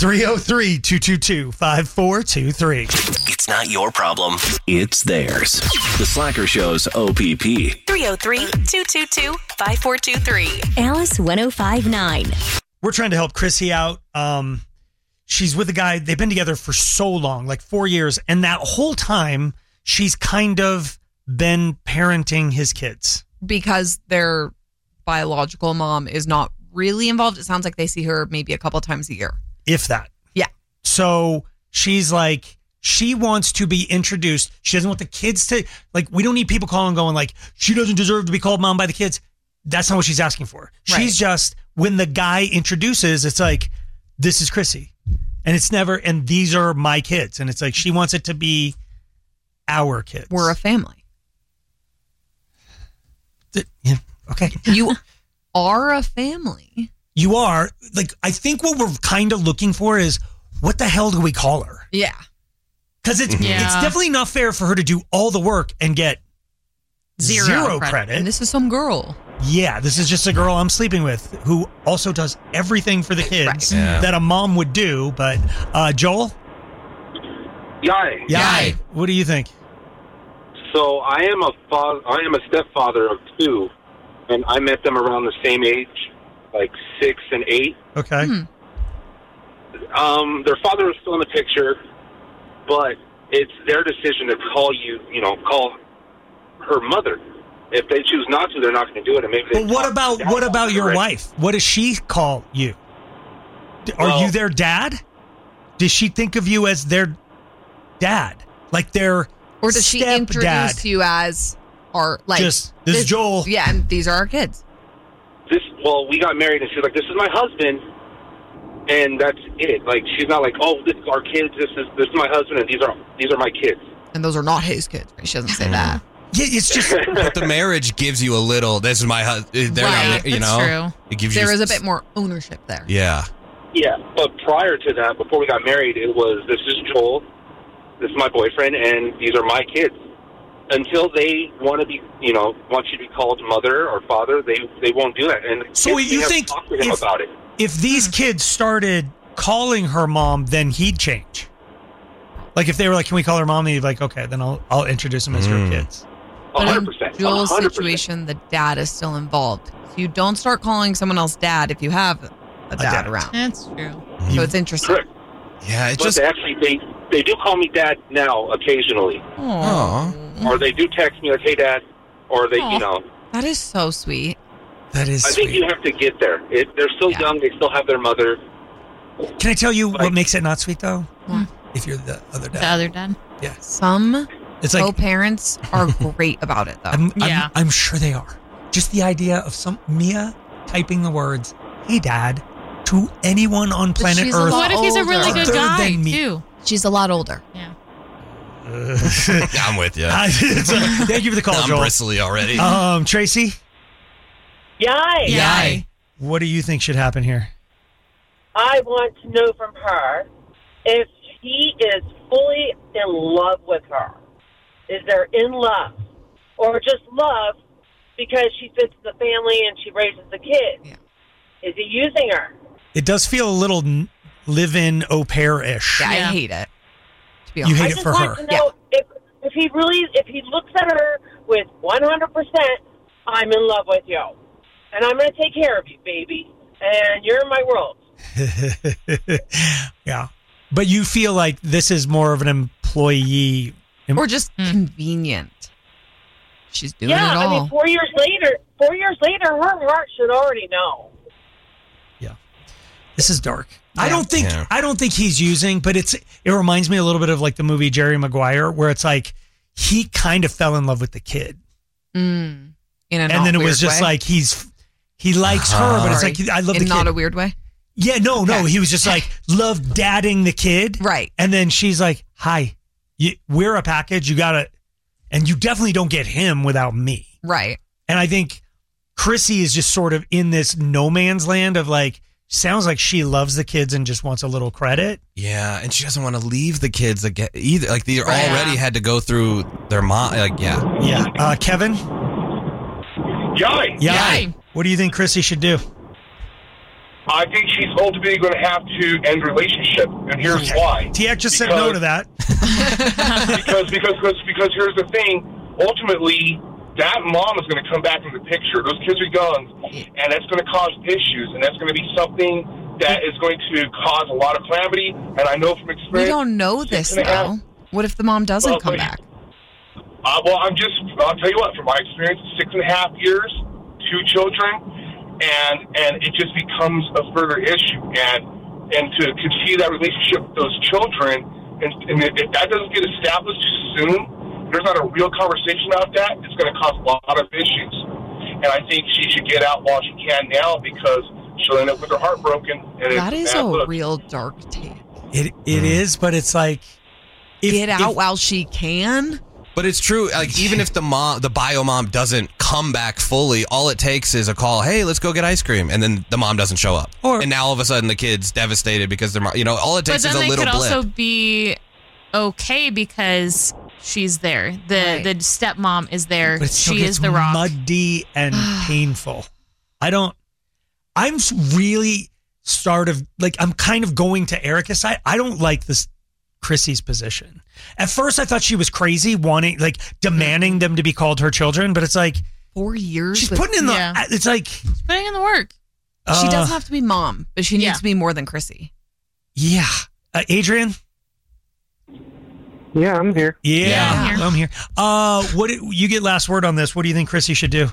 303-222-5423. It's not your problem. It's theirs. The Slacker Show's OPP. 303-222-5423. Alice 105.9. We're trying to help Chrissy out. She's with a guy. They've been together for so long, like 4 years. And that whole time, she's kind of been parenting his kids. Because their biological mom is not really involved. It sounds like they see her maybe a couple times a year. If that. Yeah. So she's like, she wants to be introduced. She doesn't want the kids to, like, we don't need people calling going like, she doesn't deserve to be called mom by the kids. That's not what she's asking for. Right. She's just, when the guy introduces, it's like, this is Chrissy. And it's never, and these are my kids. And it's like, she wants it to be our kids. We're a family. Yeah. Okay. You are a family. You are. Like, I think what we're kind of looking for is, what the hell do we call her? Yeah. Because it's definitely not fair for her to do all the work and get zero credit. And this is some girl. Yeah, this is just a girl I'm sleeping with who also does everything for the kids Yeah. that a mom would do. But Joel? Yay. What do you think? So I am a stepfather of two, and I met them around the same age, like 6 and 8. Okay. Their father was still in the picture, but it's their decision to call call her mother. If they choose not to, they're not going to do it. And maybe. But what about your wife? What does she call you? Are you their dad? Does she think of you as their dad, like their Or does she introduce you as our this is Joel? Yeah, and these are our kids. We got married, and she's like, "This is my husband," and that's it. Like, she's not like, "Oh, this is our kids. This is my husband, and these are my kids." And those are not his kids. She doesn't say that. Yeah, it's just. But the marriage gives you a little. This is my husband. Right, you that's know, true. It gives There you is a bit more ownership there. Yeah. Yeah, but prior to that, before we got married, it was, "This is Joel. This is my boyfriend, and these are my kids." Until they want to be, want you to be called mother or father, they won't do that. And So you think talk to him about it? If these kids started calling her mom, then he'd change. Like if they were like, "Can we call her mom?" And he'd be like, "Okay, then I'll introduce them as your kids." But in 100%. Joel's 100%. situation, the dad is still involved. So you don't start calling someone else dad if you have a dad around. That's true. So it's interesting. Correct. Yeah, But they do call me dad now occasionally. Or they do text me like, "Hey, Dad," or they, That is so sweet. That is I think you have to get there. They're still young. They still have their mother. Can I tell you what makes it not sweet though? If you're the other dad. The other dad? Yeah. Some It's like co-parents are great about it though. I'm sure they are. Just the idea of Mia typing the words, "Hey, Dad," to anyone on planet she's a Earth. lot What if he's a really good other guy, than me. too? She's a lot older. Yeah. I'm with you. Thank you for the call, I'm Joel. bristly already. Tracy? Yay. What do you think should happen here? I want to know from her if he is fully in love with her. Is there in love? Or just love because she fits the family and she raises the kids? Yeah. Is he using her? It does feel a little live-in au pair-ish. Yeah, I hate it. To be You honest. hate it for I her. just want to know if he looks at her with 100%, "I'm in love with you. And I'm going to take care of you, baby. And you're in my world." Yeah. But you feel like this is more of an employee. Or just convenient. She's doing Yeah, it all. I mean, 4 years later, her heart should already know. This is dark. I don't think he's using, but it reminds me a little bit of like the movie Jerry Maguire, where it's like he kind of fell in love with the kid. In a And not then it was weird just way. like he likes her, but it's like I love in the kid. not a weird way. Yeah, no. He was just like love dadding the kid. Right. And then she's like, "Hi, we're a package. You got to," and you definitely don't get him without me. Right. And I think Chrissy is just sort of in this no man's land of like, sounds like she loves the kids and just wants a little credit. Yeah, and she doesn't want to leave the kids either. Like they already had to go through their mom. Like yeah. Kevin. Yay. What do you think Chrissy should do? I think she's ultimately going to have to end the relationship, and here's why. TX just said no to that. because here's the thing. Ultimately, that mom is going to come back in the picture. Those kids are young, and that's going to cause issues, and that's going to be something that is going to cause a lot of calamity. And I know from experience. We don't know this, though. What if the mom doesn't come back? I'll tell you what, from my experience, 6.5 years, 2 children, and it just becomes a further issue. And to continue that relationship with those children, and if that doesn't get established soon, there's not a real conversation about that, it's going to cause a lot of issues. And I think she should get out while she can now, because she'll end up with her heart broken. And that is a real dark take. It is, but it's like... Get out while she can? But it's true. Like, even if the bio mom doesn't come back fully, all it takes is a call. Hey, let's go get ice cream, and then the mom doesn't show up. And now all of a sudden the kid's devastated because they're, all it takes is a little blip. But then they could also be okay because she's there. The stepmom is there. She is the rock. Muddy and painful. I'm really I'm kind of going to Erica's side. I don't like this Chrissy's position. At first I thought she was crazy, demanding them to be called her children, but it's like 4 years. She's putting in it's like she's putting in the work. She doesn't have to be mom, but she needs to be more than Chrissy. Yeah. Adrian? Yeah, I'm here. Yeah, I'm here. You get last word on this. What do you think Chrissy should do?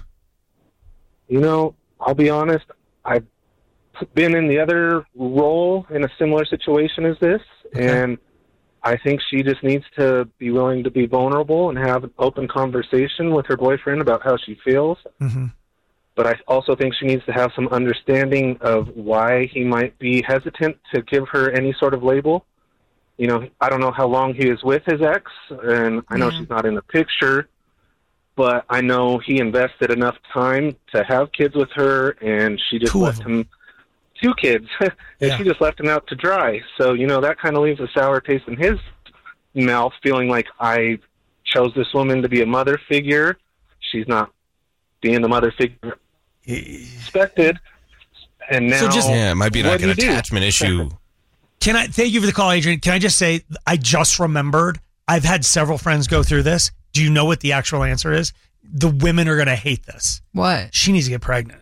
I'll be honest. I've been in the other role in a similar situation as this, and I think she just needs to be willing to be vulnerable and have an open conversation with her boyfriend about how she feels. Mm-hmm. But I also think she needs to have some understanding of why he might be hesitant to give her any sort of label. I don't know how long he is with his ex, and I know she's not in the picture, but I know he invested enough time to have kids with her, and she just left him 2 kids, and she just left him out to dry. So, that kind of leaves a sour taste in his mouth, feeling like I chose this woman to be a mother figure. She's not being the mother figure expected. And now, it might be like an attachment issue. Can I thank you for the call, Adrian? Can I just say, I just remembered, I've had several friends go through this. Do you know what the actual answer is? The women are going to hate this. What? She needs to get pregnant.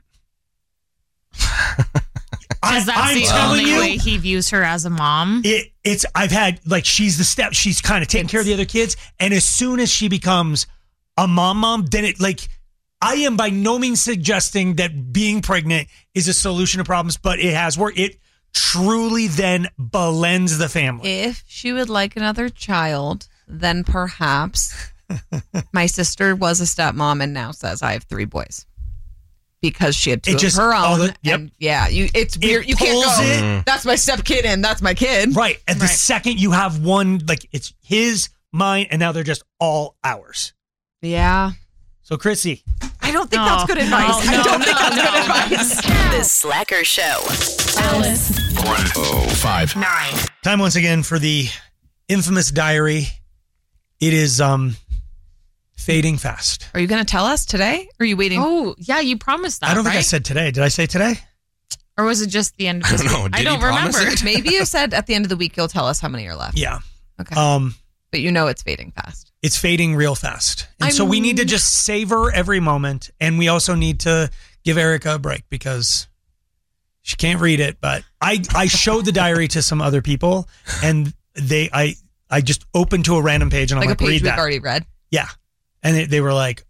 Because that's the only way he views her as a mom. I've had, she's the step, she's kind of taking care of the other kids. And as soon as she becomes a mom, then I am by no means suggesting that being pregnant is a solution to problems, but it has worked. It truly then blends the family. If she would like another child, then perhaps my sister was a stepmom and now says I have 3 boys. Because she had 2 of her own. And it's weird. You can't go, that's my step kid and that's my kid. Right. And the second you have one, it's his, mine, and now they're just all ours. Yeah. So, Chrissy. I don't think that's good advice. I don't think that's good advice. The Slacker Show. Alice. 105.9. Time once again for the infamous diary. It is fading fast. Are you going to tell us today? Or are you waiting? Oh, yeah, you promised that. I don't think I said today. Did I say today? Or was it just the end of this week? I don't remember. Maybe you said at the end of the week you'll tell us how many are left. Yeah. Okay. But it's fading fast. It's fading real fast. And so we need to just savor every moment. And we also need to give Erica a break because she can't read it. But I showed the diary to some other people and I just opened to a random page and I'm like, a page read we've that. already read? Yeah. And they were like,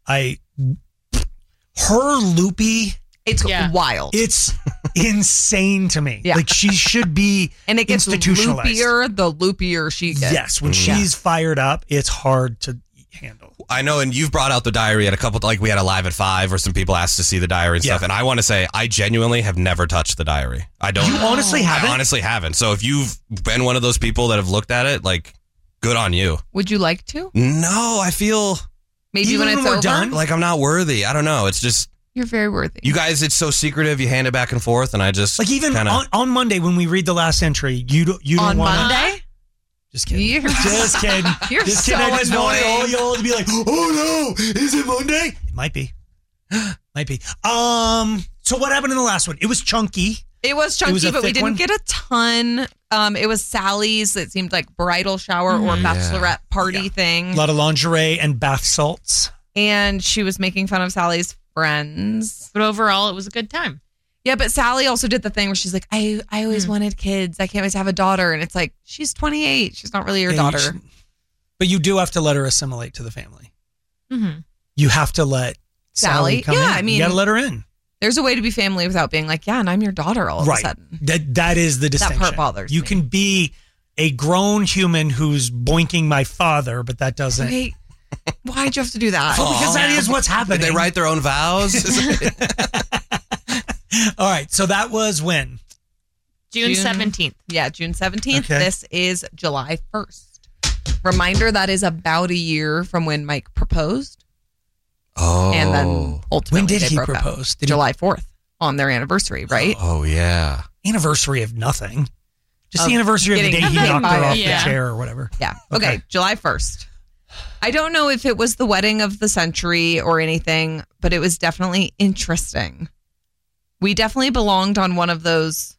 her loopy. It's wild. It's insane to me. Yeah. She should be and it gets institutionalized. Loopier the loopier she gets. Yes. When she's fired up, it's hard to handle. I know. And you've brought out the diary at a couple, we had a live at 5 where some people asked to see the diary and stuff. And I want to say, I genuinely have never touched the diary. I don't. You honestly haven't? I honestly haven't. So if you've been one of those people that have looked at it, good on you. Would you like to? No, I feel Maybe Even when it's we're over. done, like I'm not worthy. I don't know. It's just You're very worthy. you guys. It's so secretive. You hand it back and forth, and I just Like even kinda, on Monday when we read the last entry, you don't On want Monday? Just kidding. You're Just kidding. You're Just so kidding. I just want annoying. all y'all to be like, oh no, is it Monday? It might be. Might be. So what happened in the last one? It was chunky. It was chunky, a but we thick didn't one? get a ton. It was Sally's. It seemed like bridal shower or bachelorette party thing. A lot of lingerie and bath salts. And she was making fun of Sally's friends. But overall, it was a good time. Yeah, but Sally also did the thing where she's like, I always wanted kids. I can't wait to have a daughter. And it's like, she's 28. She's not really your daughter. But you do have to let her assimilate to the family. Mm-hmm. You have to let Sally come in. I mean, you got to let her in. There's a way to be family without being like, yeah, and I'm your daughter all of a sudden. That is the distinction. That part bothers You me. can be a grown human who's boinking my father, but that doesn't. Okay, why'd you have to do that? Well, because that is what's happening. Did they write their own vows? All right, so that was when? June 17th. Yeah, June 17th. Okay. This is July 1st. Reminder, that is about a year from when Mike proposed. Oh. And then ultimately When did they he broke up. propose? Did he- July 4th on their anniversary, right? Oh yeah. Anniversary of nothing. Just Of the anniversary of the day getting he hit knocked by her it. off Yeah. the chair or whatever. Yeah. Okay. July 1st. I don't know if it was the wedding of the century or anything, but it was definitely interesting. We definitely belonged on one of those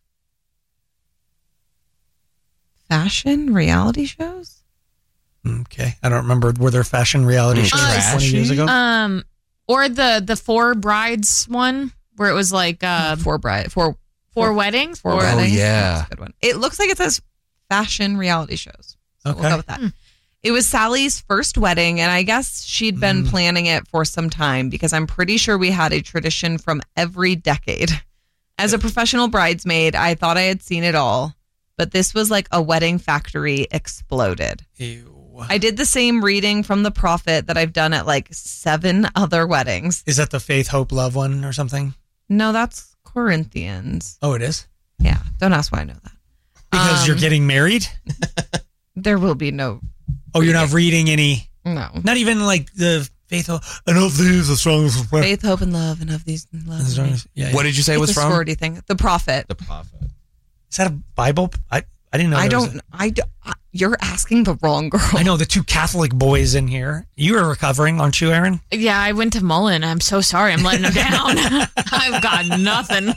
fashion reality shows. Okay. I don't remember. Were there fashion reality shows like 20 years ago? Or the Four Brides one where it was like four weddings. Four weddings. yeah. That's a good one. It looks like it says fashion reality shows. So Okay. we'll go with that. It was Sally's first wedding, and I guess she'd been planning it for some time because I'm pretty sure we had a tradition from every decade. As a professional bridesmaid, I thought I had seen it all, but this was like a wedding factory exploded. Ew. I did the same reading from the prophet that I've done at like 7 other weddings. Is that the Faith, Hope, Love one or something? No, that's Corinthians. Oh, it is? Yeah, don't ask why I know that. Because you're getting married? There will be no. Oh, you're not reading any? No. Not even like the Faith, Hope, and of these the strongest. Faith, hope, and love, and of these love. Yeah, What did you say it was It's a from? sorority thing. The prophet. The prophet. Is that a Bible? I didn't know. I there was don't. You're asking the wrong girl. I know the 2 Catholic boys in here. You are recovering, aren't you, Aaron? Yeah, I went to Mullen. I'm so sorry. I'm letting him down. I've got nothing.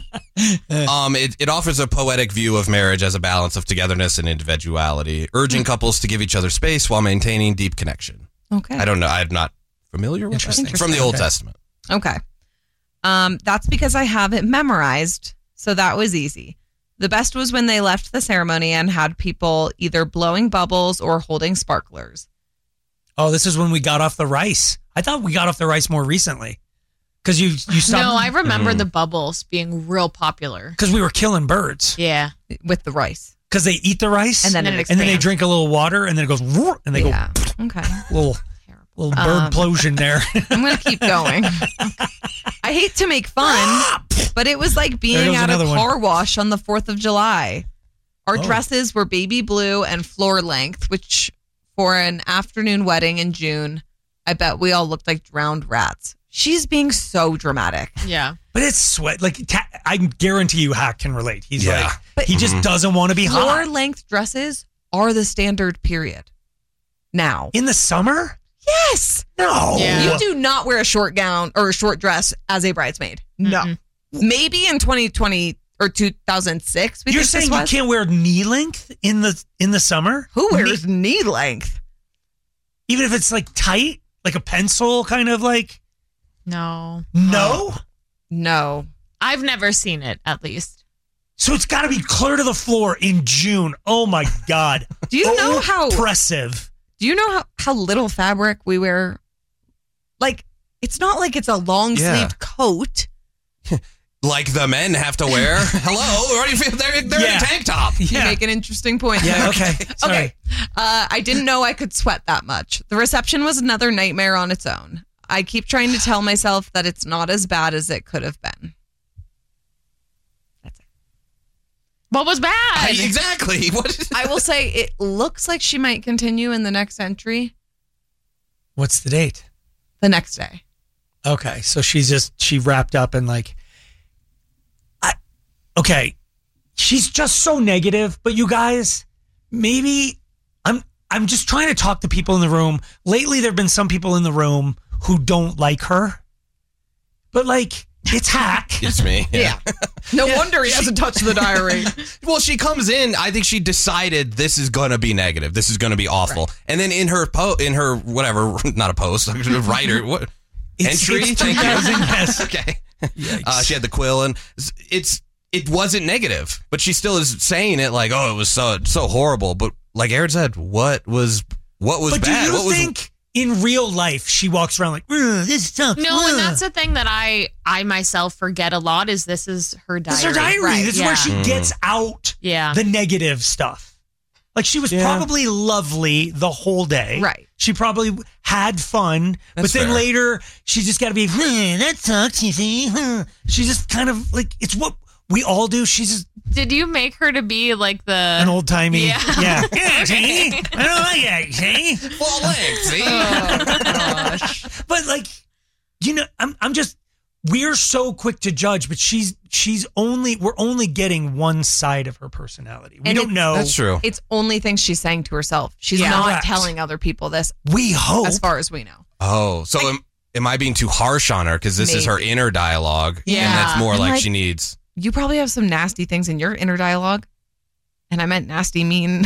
It offers a poetic view of marriage as a balance of togetherness and individuality, urging couples to give each other space while maintaining deep connection. Okay. I don't know. I'm not familiar with that. Interesting. From the Old Okay. Testament. Okay. That's because I have it memorized, so that was easy. The best was when they left the ceremony and had people either blowing bubbles or holding sparklers. Oh, this is when we got off the rice. I thought we got off the rice more recently. Because you stopped. No, I remember the bubbles being real popular. Because we were killing birds. Yeah. With the rice. Because they eat the rice And then it they expands. drink a little water and then it goes "Roar," and they Yeah. go Okay. little bird plosion there. I'm going to keep going. I hate to make fun, but it was like There being goes at a another one. car wash on the 4th of July. Our Oh. dresses were baby blue and floor length, which for an afternoon wedding in June, I bet we all looked like drowned rats. She's being so dramatic. Yeah. But it's sweat. Like I guarantee you, Hack can relate. He's Yeah. like, But- he just doesn't want to be Floor hot length dresses are the standard period now. in the summer. Yes. No. Yeah. You do not wear a short gown or a short dress as a bridesmaid. No. Maybe in 2020 or 2006. You're saying you can't wear knee length in the summer? Who wears knee length? Even if it's like tight, like a pencil kind of like. No. No. No. I've never seen it, at least. So it's got to be clear to the floor in June. Oh my God. Do you know how impressive? Do you know how little fabric we wear? Like, it's not like it's a long sleeved coat. Like the men have to wear. Hello, what do you feel? They're in a tank top. You make an interesting point. Yeah. there. Okay. Sorry. Okay. I didn't know I could sweat that much. The reception was another nightmare on its own. I keep trying to tell myself that it's not as bad as it could have been. What was bad? Exactly. What? I will say it looks like she might continue in the next entry. What's the date? the next day. Okay, so she wrapped up and like, okay, she's just so negative. But you guys, maybe I'm just trying to talk to people in the room. Lately, there've been some people in the room who don't like her, but like it's Hack. It's me. Yeah. No wonder he hasn't touched the diary. Well, she comes in. I think she decided this is going to be negative. This is going to be awful. Right. And then in her whatever, not a post, writer, what entry? It's 2000, yes. Okay. She had the quill, and it wasn't negative, but she still is saying it like, oh, it was so horrible. But like Aaron said, what was but bad? Do you think in real life she walks around like, this sucks? No, and that's the thing that I myself forget a lot is this is her diary. This is her diary. Right. This is where she gets out the negative stuff. Like she was probably lovely the whole day. Right. She probably had fun. That's but then fair. later she's just got to be, that sucks, you see. She's just kind of like, it's what we all do. She's just. Did you make her to be like an old timey? Yeah. See? I don't like that. See? Full length. See? Oh, gosh. But like, I'm just. We're so quick to judge, but we're only getting one side of her personality. We don't know. That's true. It's only things she's saying to herself. She's not telling other people this. We hope. As far as we know. Oh, so am I being too harsh on her? Because this is her inner dialogue. Yeah. And that's more And like like- she needs. You probably have some nasty things in your inner dialogue. And I meant nasty, mean.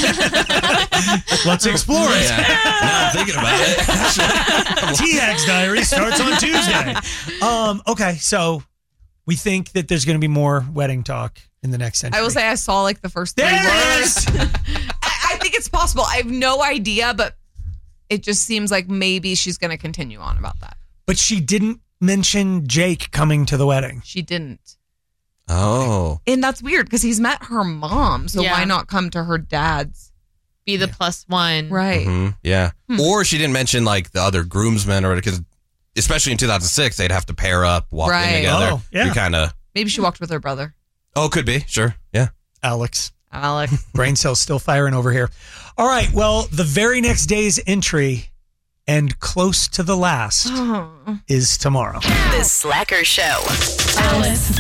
Let's explore it. Yeah. Now I'm thinking about it. T-Hack's diary starts on Tuesday. Okay, so we think that there's going to be more wedding talk in the next century. I will say I saw like the first 3 words. I think it's possible. I have no idea, but it just seems like maybe she's going to continue on about that. But she didn't mention Jake coming to the wedding. She didn't. Oh. And that's weird because he's met her mom. So why not come to her dad's? Be the plus one. Right. Mm-hmm. Yeah. Or she didn't mention like the other groomsmen or because especially in 2006, they'd have to pair up, walk in together. Oh, yeah. You kind of. Maybe she walked with her brother. Oh, could be. Sure. Yeah. Alex. Brain cells still firing over here. All right. Well, the very next day's entry and close to the last is tomorrow. The Slacker Show. Alice.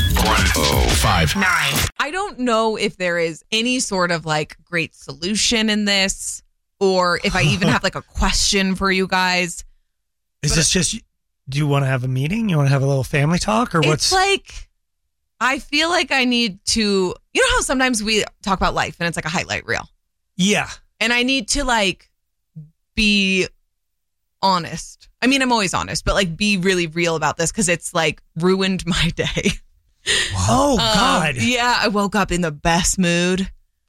105. 9. I don't know if there is any sort of like great solution in this or if I even have like a question for you guys. Is this just, do you want to have a meeting? You want to have a little family talk or what's? It's like, I feel like I need to, you know how sometimes we talk about life and it's like a highlight reel? Yeah. And I need to like be honest. I mean, I'm always honest, but like be really real about this because it's like ruined my day. Oh, God. Yeah, I woke up in the best mood.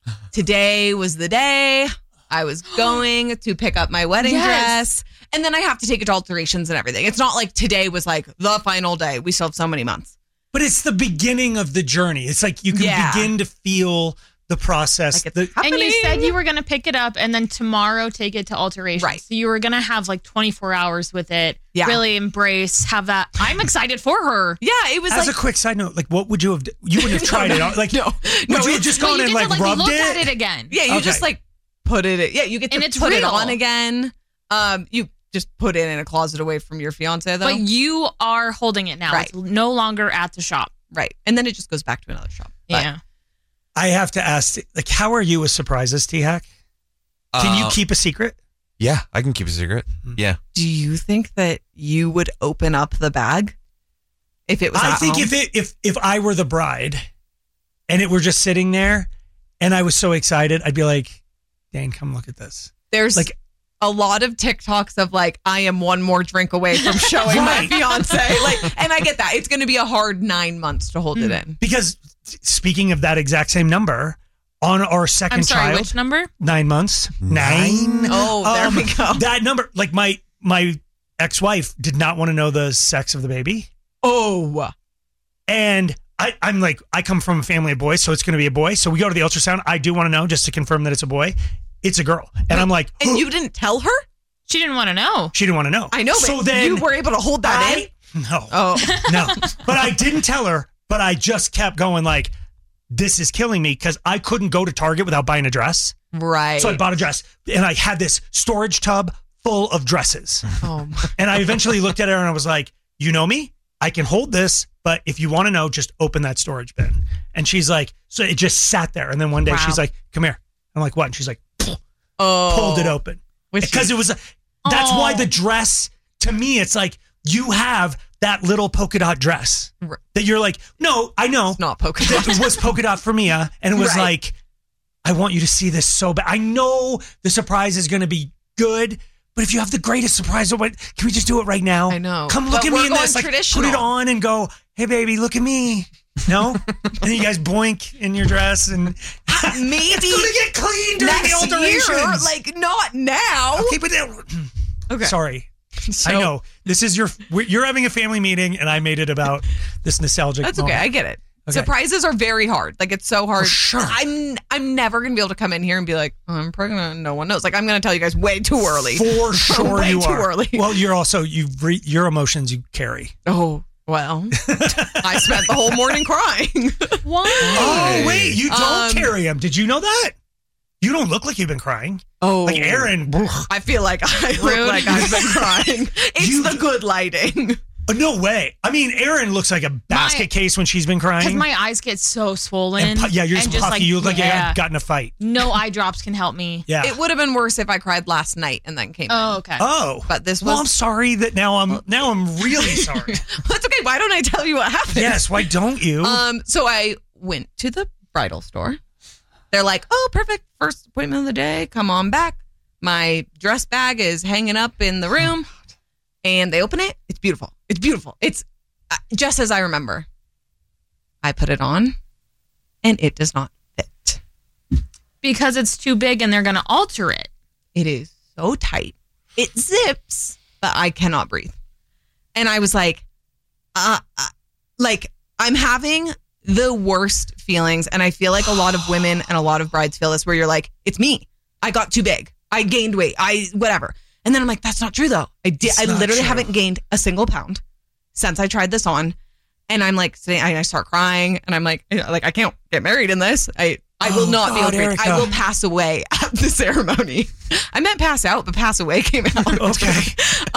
Today was the day I was going to pick up my wedding dress. And then I have to take it to alterations and everything. It's not like today was like the final day. We still have so many months. But it's the beginning of the journey. It's like you can begin to feel the process. And you said you were going to pick it up and then tomorrow take it to alterations. Right. So you were going to have like 24 hours with it. Yeah. Really embrace, have that. I'm excited for her. Yeah, it was As a quick side note, like what would you have, you wouldn't have tried it out? Like, would you have just gone and like rubbed look it? at it again. Yeah, you just like put it, you get to And it's put it real. on again. You just put it in a closet away from your fiance though. But you are holding it now. Right. It's no longer at the shop. Right. And then it just goes back to another shop. But Yeah. I have to ask, like, how are you with surprises, T-Hack? Can you keep a secret? Yeah, I can keep a secret. Yeah. do you think that you would open up the bag if it was I at think home? if I were the bride and it were just sitting there and I was so excited, I'd be like, Dane, come look at this. There's like a lot of TikToks of like, I am one more drink away from showing my fiance. Like, and I get that. It's going to be a hard 9 months to hold it in. Because speaking of that exact same number, on our second I'm sorry, child, which number? 9 months. 9. Oh, there we go. That number, like my ex-wife did not want to know the sex of the baby. Oh. And I'm like, I come from a family of boys, so it's going to be a boy. So we go to the ultrasound. I do want to know just to confirm that it's a boy. It's a girl. And I'm like, and you didn't tell her? She didn't want to know. She didn't want to know. I know, but so then you were able to hold that in? No. Oh. No. But I didn't tell her, but I just kept going like, this is killing me because I couldn't go to Target without buying a dress. Right. So I bought a dress and I had this storage tub full of dresses. Oh my and I eventually looked at her and I was like, you know me? I can hold this, but if you want to know, just open that storage bin. And she's like, so it just sat there. And then one day she's like, come here. I'm like, what? And she's like, pulled it open. Because it was, that's why the dress, to me, it's like, you have that little polka dot dress that you're like, no, I know. It's not polka dot. It was polka dot for Mia. And it was like, I want you to see this so bad. I know the surprise is going to be good, but if you have the greatest surprise, can we just do it right now? I know. Come look at me in this. Like, put it on and go, hey, baby, look at me. No? And then you guys boink in your dress and maybe it's going to get clean during the alterations. Year, like, not now. Okay, but okay. Sorry. So, I know. This is you're having a family meeting and I made it about this nostalgic That's moment. okay. I get it. Okay. Surprises are very hard. Like, it's so hard. For sure. I'm never going to be able to come in here and be like, oh, I'm pregnant. No one knows. Like, I'm going to tell you guys way too early. For sure way you too are. Early. Well, you're also, your emotions you carry. Oh, well. I spent the whole morning crying. Why? Oh, wait. You don't carry them. Did you know that? You don't look like you've been crying. Oh. Like Aaron. I feel like I look like I've been crying. It's the good lighting. No way. I mean, Erin looks like a basket case when she's been crying. Because my eyes get so swollen. You're just puffy. Like, you look like you got in a fight. No eye drops can help me. Yeah. It would have been worse if I cried last night and then came in. Okay. Oh. But this was... Well, I'm sorry that now I'm really sorry. That's okay. Why don't I tell you what happened? Yes, why don't you? So I went to the bridal store. They're like, oh, perfect. First appointment of the day. Come on back. My dress bag is hanging up in the room. And they open it. It's beautiful. It's beautiful. It's just as I remember. I put it on and it does not fit. Because it's too big and they're going to alter it. It is so tight. It zips, but I cannot breathe. And I was like, I'm having the worst feelings. And I feel like a lot of women and a lot of brides feel this where you're like, it's me. I got too big. I gained weight. Whatever. And then I'm like, that's not true though. I literally haven't gained a single pound since I tried this on. And I'm like, I start crying and I'm like, I can't get married in this. I will not be able to breathe. I will pass away at the ceremony. I meant pass out, but pass away came out. Okay.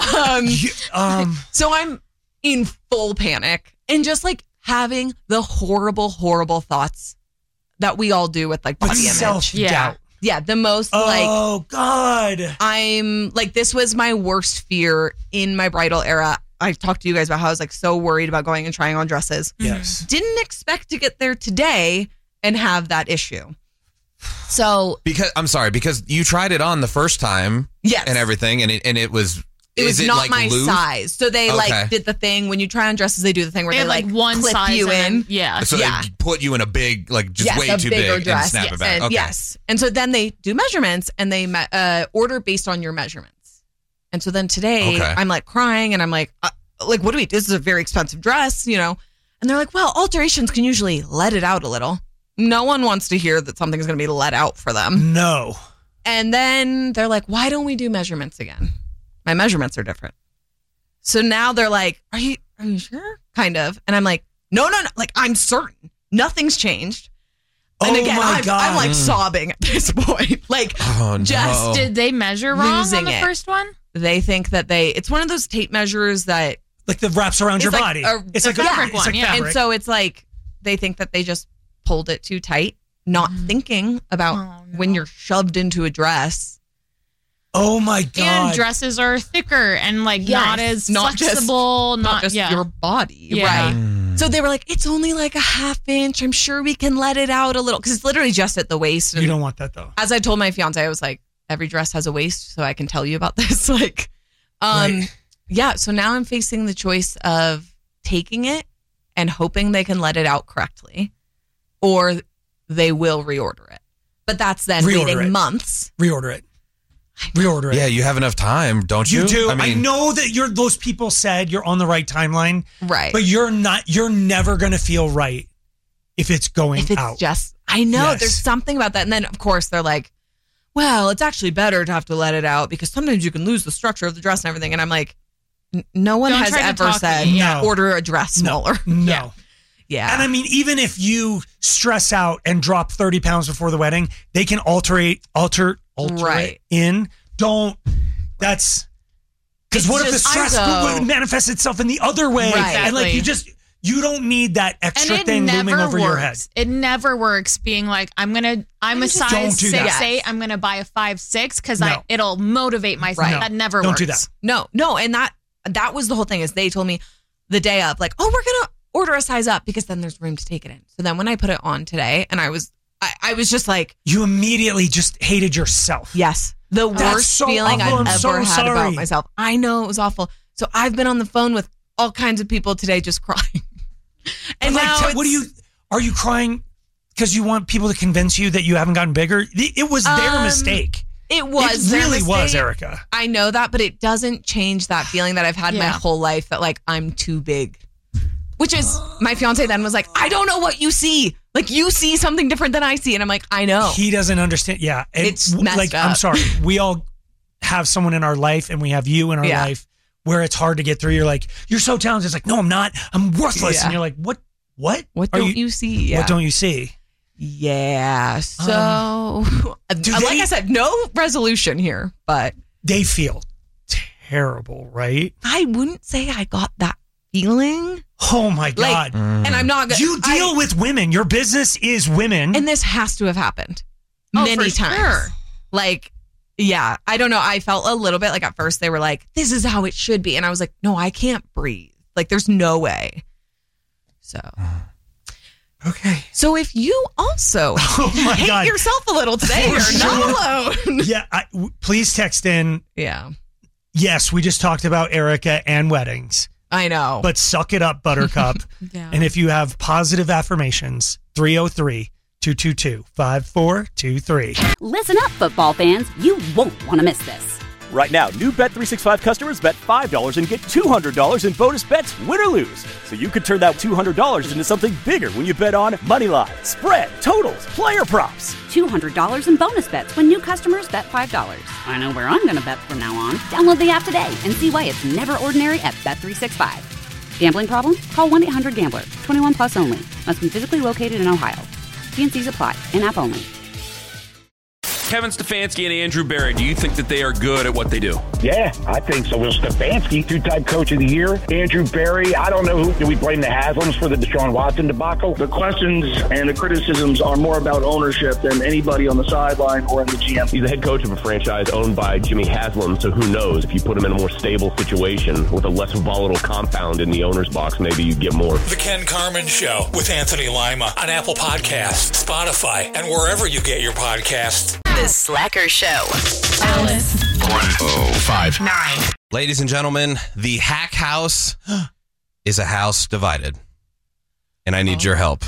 So I'm in full panic and just like having the horrible, horrible thoughts that we all do with like body image. Self-doubt. Yeah, the most Oh, God. I'm like, this was my worst fear in my bridal era. I talked to you guys about how I was like so worried about going and trying on dresses. Yes. Didn't expect to get there today and have that issue. So because you tried it on the first time, yes, and everything, and it was. It was not like my loose? size. So they like did the thing when you try on dresses, they do the thing where they like one clip size you in. So they put you in a big, like just way too big dress. and snap it back. And, yes. And so then they do measurements and they order based on your measurements. And so then today I'm like crying and I'm like what do we do? This is a very expensive dress, you know? And they're like, well, alterations can usually let it out a little. No one wants to hear that something's going to be let out for them. No. And then they're like, why don't we do measurements again? My measurements are different. So now they're like, are you sure? Kind of. And I'm like, no. Like, I'm certain. Nothing's changed. And again, I'm like sobbing at this point. Like, did they measure wrong on the first one? They think that it's one of those tape measures that. Like the wraps around your body. It's like a fabric one. Yeah. And so it's like, they think that they just pulled it too tight, not thinking about when you're shoved into a dress. Oh my God. And dresses are thicker and like not as flexible. Not just your body. Yeah. Right. So they were like, it's only like a half inch. I'm sure we can let it out a little. Because it's literally just at the waist. You don't want that though. As I told my fiance, I was like, every dress has a waist, so I can tell you about this. Like, yeah. So now I'm facing the choice of taking it and hoping they can let it out correctly, or they will reorder it. But that's then waiting months. Reorder it. Yeah, you have enough time, don't you? You do. I know that those people said you're on the right timeline. Right. But you're never going to feel right if it's going out. I know there's something about that. And then of course they're like, well, it's actually better to have to let it out because sometimes you can lose the structure of the dress and everything. And I'm like, no one has ever said order a dress smaller. No. Yeah. And I mean, even if you stress out and drop 30 pounds before the wedding, they can alter it in. Don't That's because what if the stress manifests itself in the other way? Right. And like you don't need that extra thing looming over your head. It never works being like, I'm a size 6'8", I'm going to buy a 5'6" because it'll motivate myself. Right. That never Don't works. do that. No. And that was the whole thing is they told me the day of like, oh, we're going to order a size up because then there's room to take it in. So then when I put it on today and I was just like. You immediately just hated yourself. Yes. The worst feeling I've ever had about myself. I know it was awful. So I've been on the phone with all kinds of people today just crying. And now are you crying because you want people to convince you that you haven't gotten bigger? It was their mistake. It was. It really was, Erica. I know that, but it doesn't change that feeling that I've had my whole life that like I'm too big. Which is, my fiance then was like, I don't know what you see. Like, you see something different than I see. And I'm like, I know. He doesn't understand. Yeah. It's messed up. I'm sorry. We all have someone in our life and we have you in our life where it's hard to get through. You're like, you're so talented. It's like, no, I'm not. I'm worthless. And you're like, what? What don't you see? Yeah. What don't you see? Yeah. So, like I said, no resolution here, but. They feel terrible, right? I wouldn't say I got that feeling. Oh my God. And I'm not. You deal with women. Your business is women. And this has to have happened many times. Sure. Like, yeah, I don't know. I felt a little bit like at first they were like, this is how it should be. And I was like, no, I can't breathe. Like, there's no way. So. Okay. So if you also hate yourself a little today, you're not alone. Yeah. Please text in. Yeah. Yes, we just talked about Erica and weddings. I know. But suck it up, Buttercup. Yeah. And if you have positive affirmations, 303-222-5423. Listen up, football fans. You won't want to miss this. Right now, new Bet365 customers bet $5 and get $200 in bonus bets, win or lose. So you could turn that $200 into something bigger when you bet on Moneyline, spread, totals, player props. $200 in bonus bets when new customers bet $5. I know where I'm going to bet from now on. Download the app today and see why it's never ordinary at Bet365. Gambling problem? Call 1-800-GAMBLER. 21 plus only. Must be physically located in Ohio. T&Cs apply. In-app only. Kevin Stefanski and Andrew Berry, do you think that they are good at what they do? Yeah, I think so. Well, Stefanski, two-time coach of the year. Andrew Berry, I don't know do we blame the Haslams for the Deshaun Watson debacle? The questions and the criticisms are more about ownership than anybody on the sideline or in the GM. He's the head coach of a franchise owned by Jimmy Haslam, so who knows? If you put him in a more stable situation with a less volatile compound in the owner's box, maybe you get more. The Ken Carman Show with Anthony Lima on Apple Podcasts, Spotify, and wherever you get your podcasts. The Slacker Show. Alice. 105.9. Ladies and gentlemen, the Hack House is a house divided. And I need your help.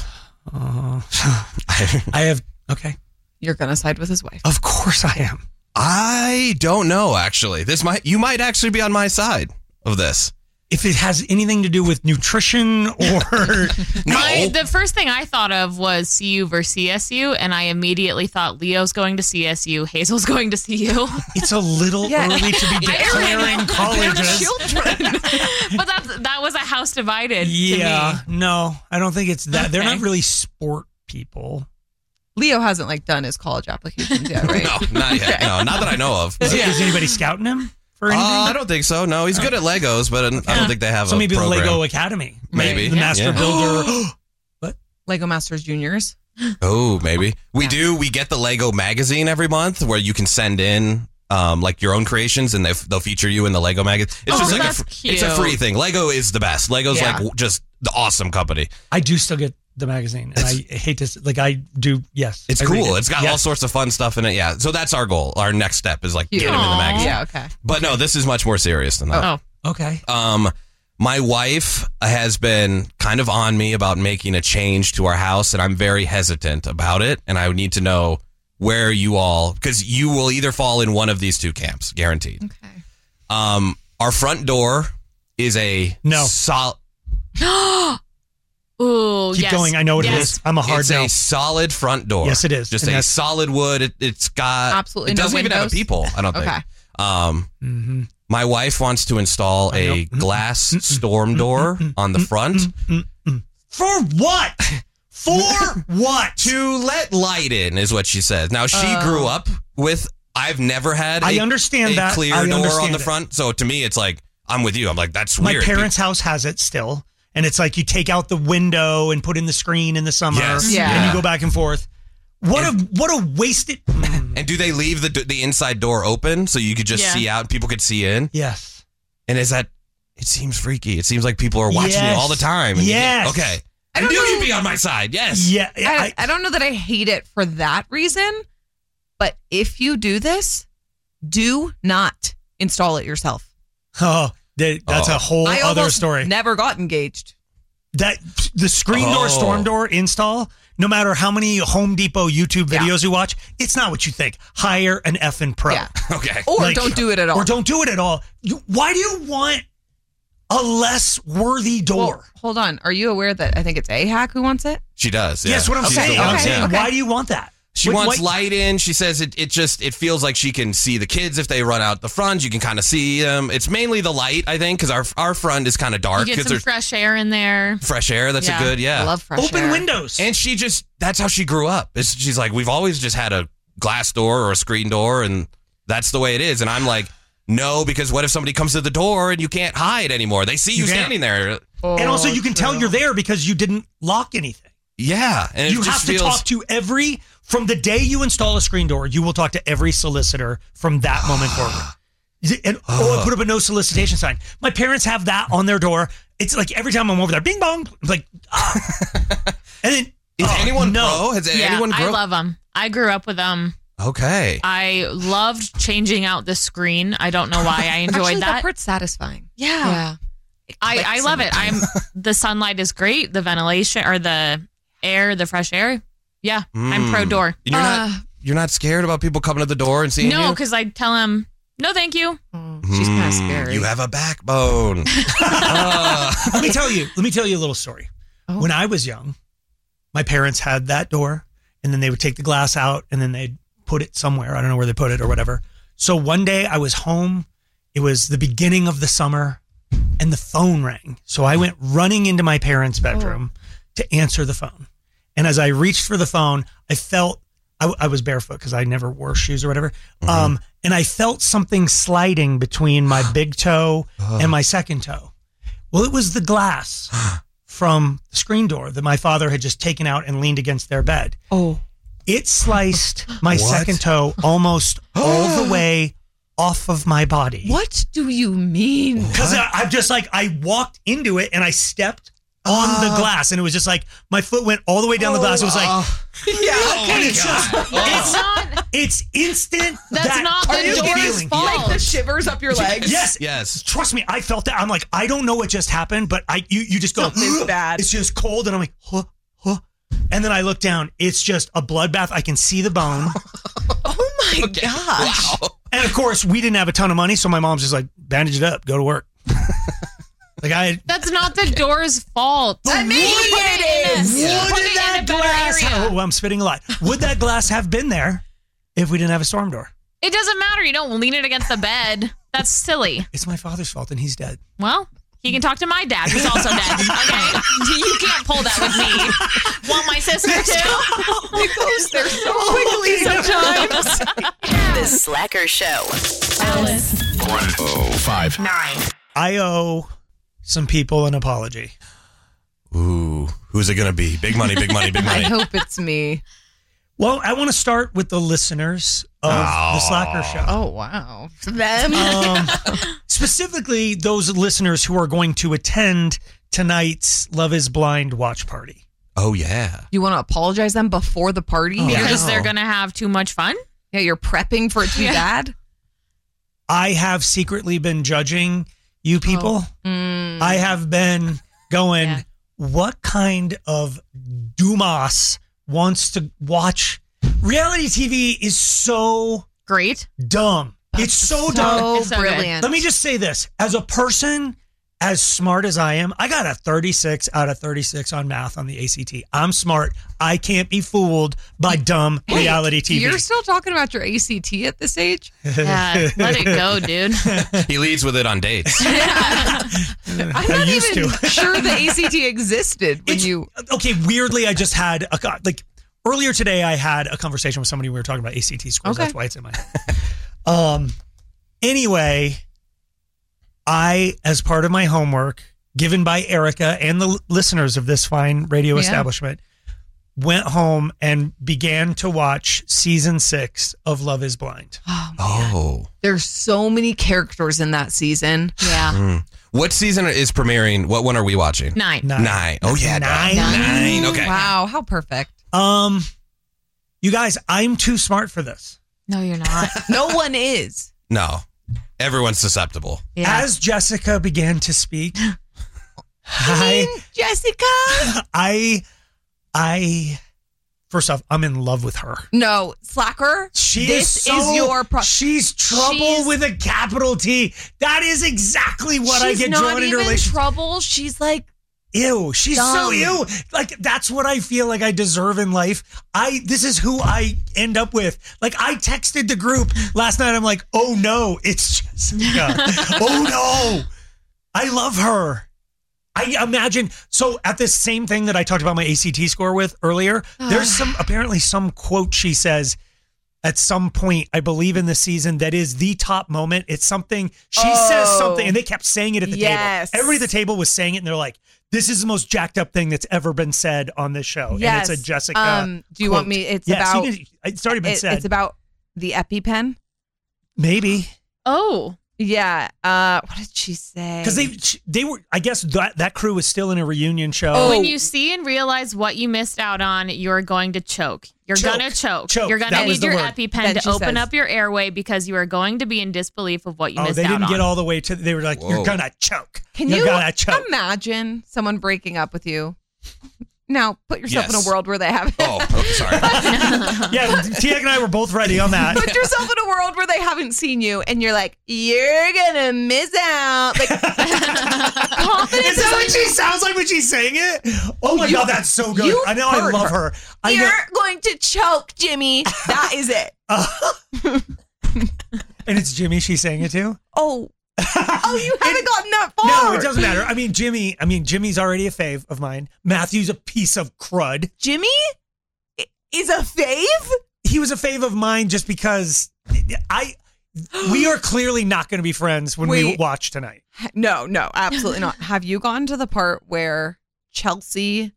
I have, okay. You're going to side with his wife. Of course I am. I don't know, actually. You might actually be on my side of this. If it has anything to do with nutrition or The first thing I thought of was CU versus CSU, and I immediately thought Leo's going to CSU, Hazel's going to CU. It's a little early to be declaring colleges. But that was a house divided. Yeah, to me. no, I don't think it's that. They're not really sport people. Leo hasn't done his college applications yet, right? No, not yet. No, not that I know of. Is anybody scouting him? I don't think so. No, he's good at Legos, but I don't think they have maybe a program. the Lego Academy. Maybe. The Master Builder. What? Lego Masters Juniors. Oh, maybe. We get the Lego magazine every month where you can send in your own creations and they'll feature you in the Lego magazine. It's just it's a free thing. Lego is the best. Lego's just the awesome company. I do still get the magazine, and I hate to I do. Yes, it's cool. It's got all sorts of fun stuff in it. Yeah, so that's our goal. Our next step is get him in the magazine. Yeah, okay. But no, this is much more serious than that. Oh, okay. My wife has been kind of on me about making a change to our house, and I'm very hesitant about it. And I need to know where because you will either fall in one of these two camps, guaranteed. Okay. Our front door is a solid. Ooh, Keep going. I know what it is. I'm a hard no. It's a solid front door. Yes, it is. Just a solid wood. It's got absolutely. It doesn't no even have a peephole. I don't think. My wife wants to install a glass storm door on the front. For what? For what? To let light in is what she says. Now she grew up with I've never had I understand a that. clear I door on understand the it. front. So to me, it's like, I'm with you. I'm like, that's My weird. parents' house has it still. And it's like you take out the window and put in the screen in the summer. Yes. Yeah. And you go back and forth. What a wasted. And do they leave the inside door open so you could just see out and people could see in? Yes. And is that, it seems freaky. It seems like people are watching you all the time. And Yes. Okay. I knew you'd be on my side. Yes. Yeah. I don't know that I hate it for that reason, but if you do this, do not install it yourself. Oh, that's a whole I other almost story. Never got engaged. That the screen door, storm door install, no matter how many Home Depot YouTube videos you watch, it's not what you think. Hire an effing pro. Yeah. Okay. Or don't do it at all. Or don't do it at all. Why do you want a less worthy door? Well, hold on. Are you aware that I think it's A-Hack who wants it? She does. Yeah. Yes, what I'm She's saying. the one, I'm saying, yeah. why do you want that? She wants light in. She says it feels like she can see the kids if they run out the front. You can kind of see them. It's mainly the light, I think, because our front is kind of dark. You get some there's fresh air in there. fresh air. That's a good, I love fresh Open air. windows. And she just, that's how she grew up. She's like, we've always just had a glass door or a screen door, and that's the way it is. And I'm like, no, because what if somebody comes to the door and you can't hide anymore? They see you can't. standing there. And also you can tell you're there because you didn't lock anything. Yeah. And You it just have to feels, talk to from the day you install a screen door, you will talk to every solicitor from that moment forward. And, I put up a no solicitation sign. My parents have that on their door. It's like every time I'm over there, bing bong. I'm like, and then is anyone no. pro? Has anyone I grown? love them. I grew up with them. Okay. I loved changing out the screen. I don't know why I enjoyed Actually, that. part's satisfying. Yeah. I love it. The sunlight is great. The ventilation or the air, the fresh air. Yeah, I'm pro door. And you're not scared about people coming to the door and seeing you? No, because I tell them, no, thank you. She's kind of scary. You have a backbone. Let me tell you a little story. Oh. When I was young, my parents had that door, and then they would take the glass out, and then they'd put it somewhere. I don't know where they put it or whatever. So one day I was home. It was the beginning of the summer, and the phone rang. So I went running into my parents' bedroom to answer the phone. And as I reached for the phone, I felt I was barefoot because I never wore shoes or whatever. And I felt something sliding between my big toe and my second toe. Well, it was the glass from the screen door that my father had just taken out and leaned against their bed. Oh. It sliced my second toe almost all the way off of my body. What do you mean? Because I'm just like, I walked into it and I stepped on the glass, and it was just like my foot went all the way down the glass. It was like, and it's just, it's instant. That's not the door's fault. Like the shivers up your legs. Yes. Trust me, I felt that. I'm like, I don't know what just happened, but you just go, something's bad. It's just cold, and I'm like, huh. And then I look down. It's just a bloodbath. I can see the bone. Oh my gosh! Wow. And of course, we didn't have a ton of money, so my mom's just like, bandage it up, go to work. That's not the door's fault. I mean, it is. Would that glass have, I'm spitting a lot. Would that glass have been there if we didn't have a storm door? It doesn't matter. You don't lean it against the bed. That's silly. It's my father's fault, and he's dead. Well, he can talk to my dad, who's also dead. Okay, you can't pull that with me. Want my sister too? It goes there so quickly sometimes. The Slacker Show. Alice. 105.9. I owe some people an apology. Ooh, who's it going to be? Big money, big money, big money. I hope it's me. Well, I want to start with the listeners of the Slacker Show. Oh, wow. Them? Specifically, those listeners who are going to attend tonight's Love is Blind watch party. Oh, yeah. You want to apologize them before the party? Because they're going to have too much fun? Yeah, you're prepping for it to be bad? I have secretly been judging you people. I have been going, what kind of Dumas wants to watch? Reality TV is so great, dumb. It's so dumb. So brilliant. Let me just say this. As a person as smart as I am, I got a 36 out of 36 on math on the ACT. I'm smart. I can't be fooled by dumb reality TV. You're still talking about your ACT at this age? Yeah, let it go, dude. He leads with it on dates. I'm not even sure the ACT existed when you... Okay, weirdly, I just had earlier today, I had a conversation with somebody. We were talking about ACT scores. Okay. That's why it's in my head. Anyway, I, as part of my homework given by Erica and the listeners of this fine radio establishment, went home and began to watch season 6 of Love is Blind. Oh. There's so many characters in that season. Yeah. What season is premiering? What one are we watching? 9. 9. Oh, yeah. 9. Okay. Wow, how perfect. You guys, I'm too smart for this. No, you're not. No one is. No. Everyone's susceptible. Yeah. As Jessica began to speak, Jessica. I first off, I'm in love with her. No, Slacker. This is your she's trouble with a capital T. That is exactly what I get drawn into relationships. She's not even trouble. She's like, ew. She's so ew. Like, that's what I feel like I deserve in life. This is who I end up with. Like, I texted the group last night. I'm like, oh no, it's Jessica. Oh no. I love her. I imagine, so at this same thing that I talked about my ACT score with earlier, there's apparently some quote she says at some point, I believe in the season, that is the top moment. It's something, she says something, and they kept saying it at the table. Everybody at the table was saying it, and they're like, this is the most jacked up thing that's ever been said on this show. Yes. And it's a Jessica do you want me, it's It's about the EpiPen? Maybe. Oh. Yeah. What did she say? Because they were, I guess that crew was still in a reunion show. Oh. When you see and realize what you missed out on, you're going to choke. You're going to choke. You're going to need your EpiPen to open up your airway because you are going to be in disbelief of what you missed out on. They didn't get all the way to, they were like, you're going to choke. Can you imagine someone breaking up with you? Now, put yourself in a world where they have it. Oh, sorry. Yeah, Tia and I were both ready on that. Put yourself in a world where they haven't seen you, and you're like, you're gonna miss out. Like, confidence. Is that what she sounds like when she's saying it? Oh my God, that's so good. I know, I love her. You're going to choke, Jimmy. That is it. And it's Jimmy she's saying it to? Oh, you haven't gotten that far. No, it doesn't matter. Jimmy's already a fave of mine. Matthew's a piece of crud. Jimmy is a fave? He was a fave of mine just because we are clearly not going to be friends when we watch tonight. No, absolutely not. Have you gotten to the part where Chelsea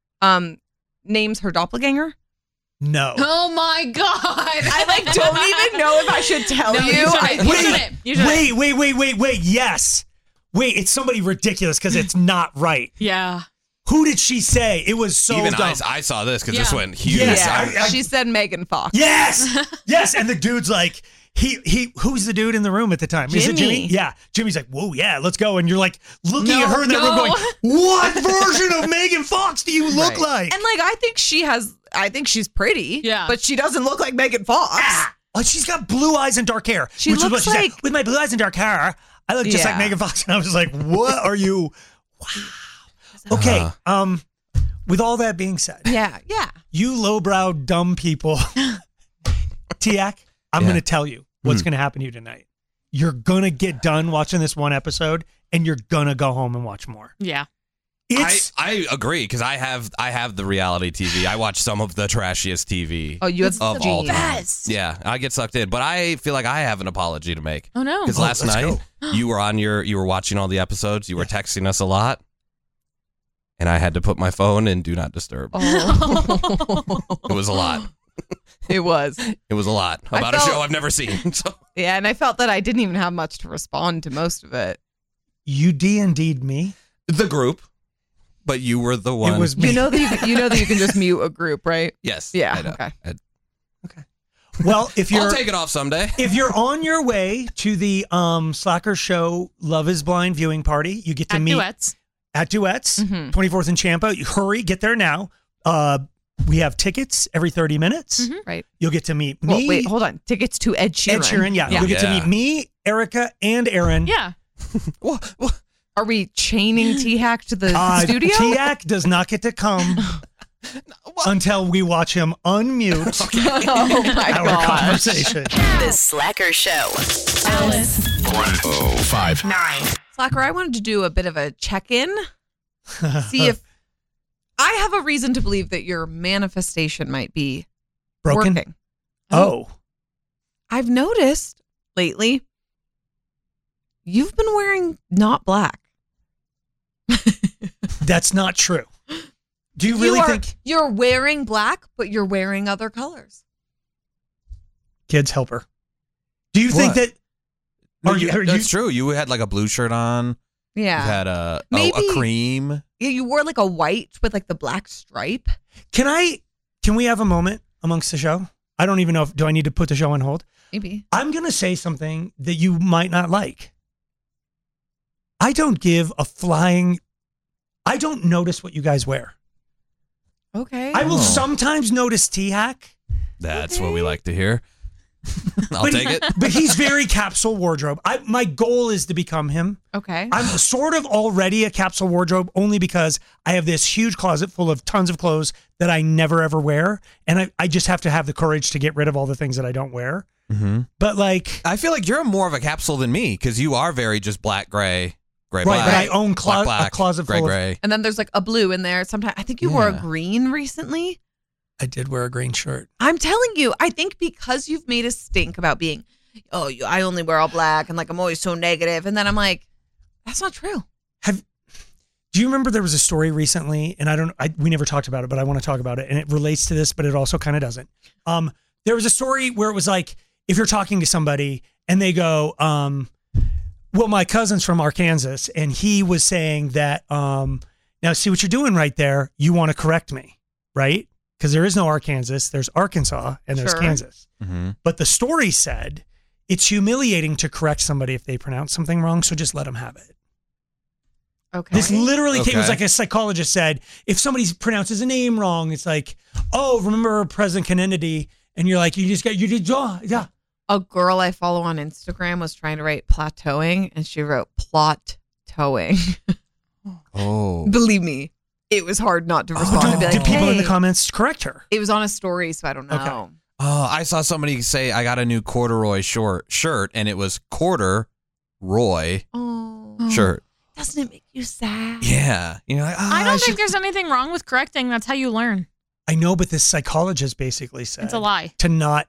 names her doppelganger? No. Oh my God. I don't even know if I should tell you. You shouldn't. Wait. Yes. Wait, it's somebody ridiculous because it's not right. Yeah. Who did she say? It was so Even dumb. I saw this because this went huge. Yes, she said Megan Fox. Yes. And the dude's like, who's the dude in the room at the time? Jimmy. Is it Jimmy? Yeah. Jimmy's like, whoa, yeah, let's go. And you're like looking at her in that room going, what version of Megan Fox do you look like? And I think she's pretty. Yeah. But she doesn't look like Megan Fox. She's got blue eyes and dark hair. She looks said. With my blue eyes and dark hair, I look just like Megan Fox. And I was like, what are you? Wow. Okay. With all that being said. Yeah. You lowbrow dumb people. Tiak, I'm going to tell you what's going to happen to you tonight. You're going to get done watching this one episode and you're going to go home and watch more. Yeah. I agree because I have the reality TV. I watch some of the trashiest TV. Oh, you have of all time. Yes. Yeah, I get sucked in, but I feel like I have an apology to make. Oh no! Because last night you were watching all the episodes. You were texting us a lot, and I had to put my phone in Do Not Disturb. Oh. It was a lot. It was. It was a lot about a show I've never seen. So. Yeah, and I felt that I didn't even have much to respond to most of it. You D&D'd me? The group. But you were the one. It was me. You know that you can just mute a group, right? Yes. Yeah. I know. Okay. Well, if you're, I'll take it off someday. If you're on your way to the Slacker Show Love is Blind viewing party, you get to meet at Duets, 24th and Champa. You hurry, get there now. We have tickets every 30 minutes. Right. You'll get to meet me. Well, wait, hold on. Tickets to Ed Sheeran. Ed Sheeran, yeah. You'll get to meet me, Erica, and Aaron. Yeah. Are we chaining T-Hack to the studio? T-Hack does not get to come until we watch him unmute our conversation. The Slacker Show. Alice. 105.9. Slacker, I wanted to do a bit of a check-in. See if I have a reason to believe that your manifestation might be broken. Working. Oh. I've noticed lately. You've been wearing not black. That's not true. Do you really think you're wearing black, but you're wearing other colors? Kids, help her. Do you think that? That's true. You had like a blue shirt on. Yeah. You had a cream. Yeah, you wore like a white with like the black stripe. Can we have a moment amongst the show? I don't even know do I need to put the show on hold? Maybe. I'm going to say something that you might not like. I don't give a flying. I don't notice what you guys wear. Okay. I will sometimes notice T-Hack. That's what we like to hear. I'll take it. But he's very capsule wardrobe. My goal is to become him. Okay. I'm sort of already a capsule wardrobe only because I have this huge closet full of tons of clothes that I never ever wear. And I just have to have the courage to get rid of all the things that I don't wear. Mm-hmm. But like, I feel like you're more of a capsule than me because you are very just black, gray, black. But I own a closet gray, full gray. And then there's like a blue in there. Sometimes I think you wore a green recently. I did wear a green shirt. I'm telling you, I think because you've made a stink about being, I only wear all black and like I'm always so negative. And then I'm like, that's not true. Do you remember there was a story recently, and we never talked about it, but I want to talk about it, and it relates to this, but it also kind of doesn't. There was a story where it was like, if you're talking to somebody and they go, well, my cousin's from Arkansas, and he was saying that, now see what you're doing right there, you want to correct me, right? Because there is no Arkansas, there's Arkansas, and there's Kansas. Mm-hmm. But the story said, it's humiliating to correct somebody if they pronounce something wrong, so just let them have it. Okay. This literally came, it was like a psychologist said, if somebody pronounces a name wrong, it's like, oh, remember President Kennedy? And you're like, yeah. A girl I follow on Instagram was trying to write plateauing, and she wrote plot towing. Oh. Believe me, it was hard not to respond and be like, did people in the comments correct her? It was on a story, so I don't know. Okay. Oh, I saw somebody say, I got a new corduroy shirt, and it was corduroy shirt. Doesn't it make you sad? Yeah. You're like, I don't think there's anything wrong with correcting. That's how you learn. I know, but this psychologist basically said It's a lie. to not.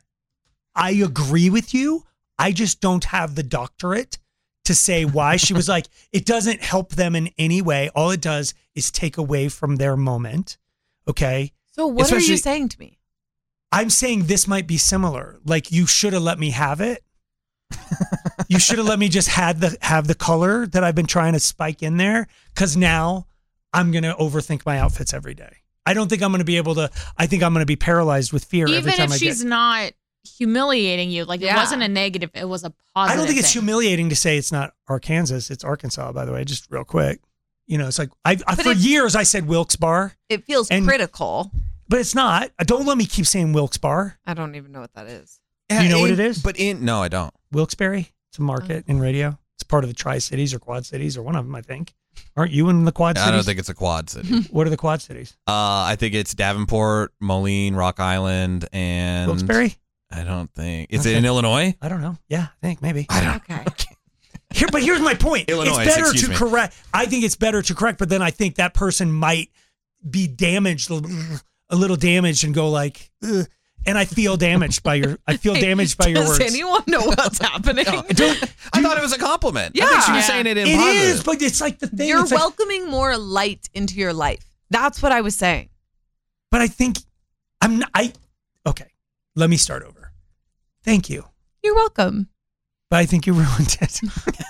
I agree with you. I just don't have the doctorate to say why. She was like, it doesn't help them in any way. All it does is take away from their moment. Okay. So what are you saying to me? I'm saying this might be similar. Like, you should have let me have it. You should have let me just have the color that I've been trying to spike in there, because now I'm going to overthink my outfits every day. I don't think I'm going to be able to. I think I'm going to be paralyzed with fear every time Even if she's not humiliating you, like it wasn't a negative, it was a positive. I don't think it's thing. humiliating to say it's not Arkansas, it's Arkansas, by the way, just real quick. You know, it's like, for years I said Wilkes-Barre. It feels critical. But it's not. Don't let me keep saying Wilkes-Barre. I don't even know what that is. You know what it is? No, I don't. Wilkes-Barre. It's a market in radio. It's part of the Tri-Cities or Quad Cities, or one of them, I think. Aren't you in the Quad Cities? I don't think it's a Quad City. What are the Quad Cities? I think it's Davenport, Moline, Rock Island, and Wilkes-Barre? I don't think. Is it in Illinois? I don't know. Yeah, I think maybe. I don't. Okay. But here's my point. Illinois, it's better excuse to me. correct. I think it's better to correct, but then I think that person might be damaged, a little damaged, and go like, ugh. And I feel damaged by your. I feel damaged by your words. Does anyone know what's happening? I thought it was a compliment. Yeah. I think she was saying it in positive. It is, but it's like the thing. You're it's like- welcoming more light into your life. That's what I was saying. But I think I'm not. Okay, let me start over. Thank you. You're welcome. But I think you ruined it.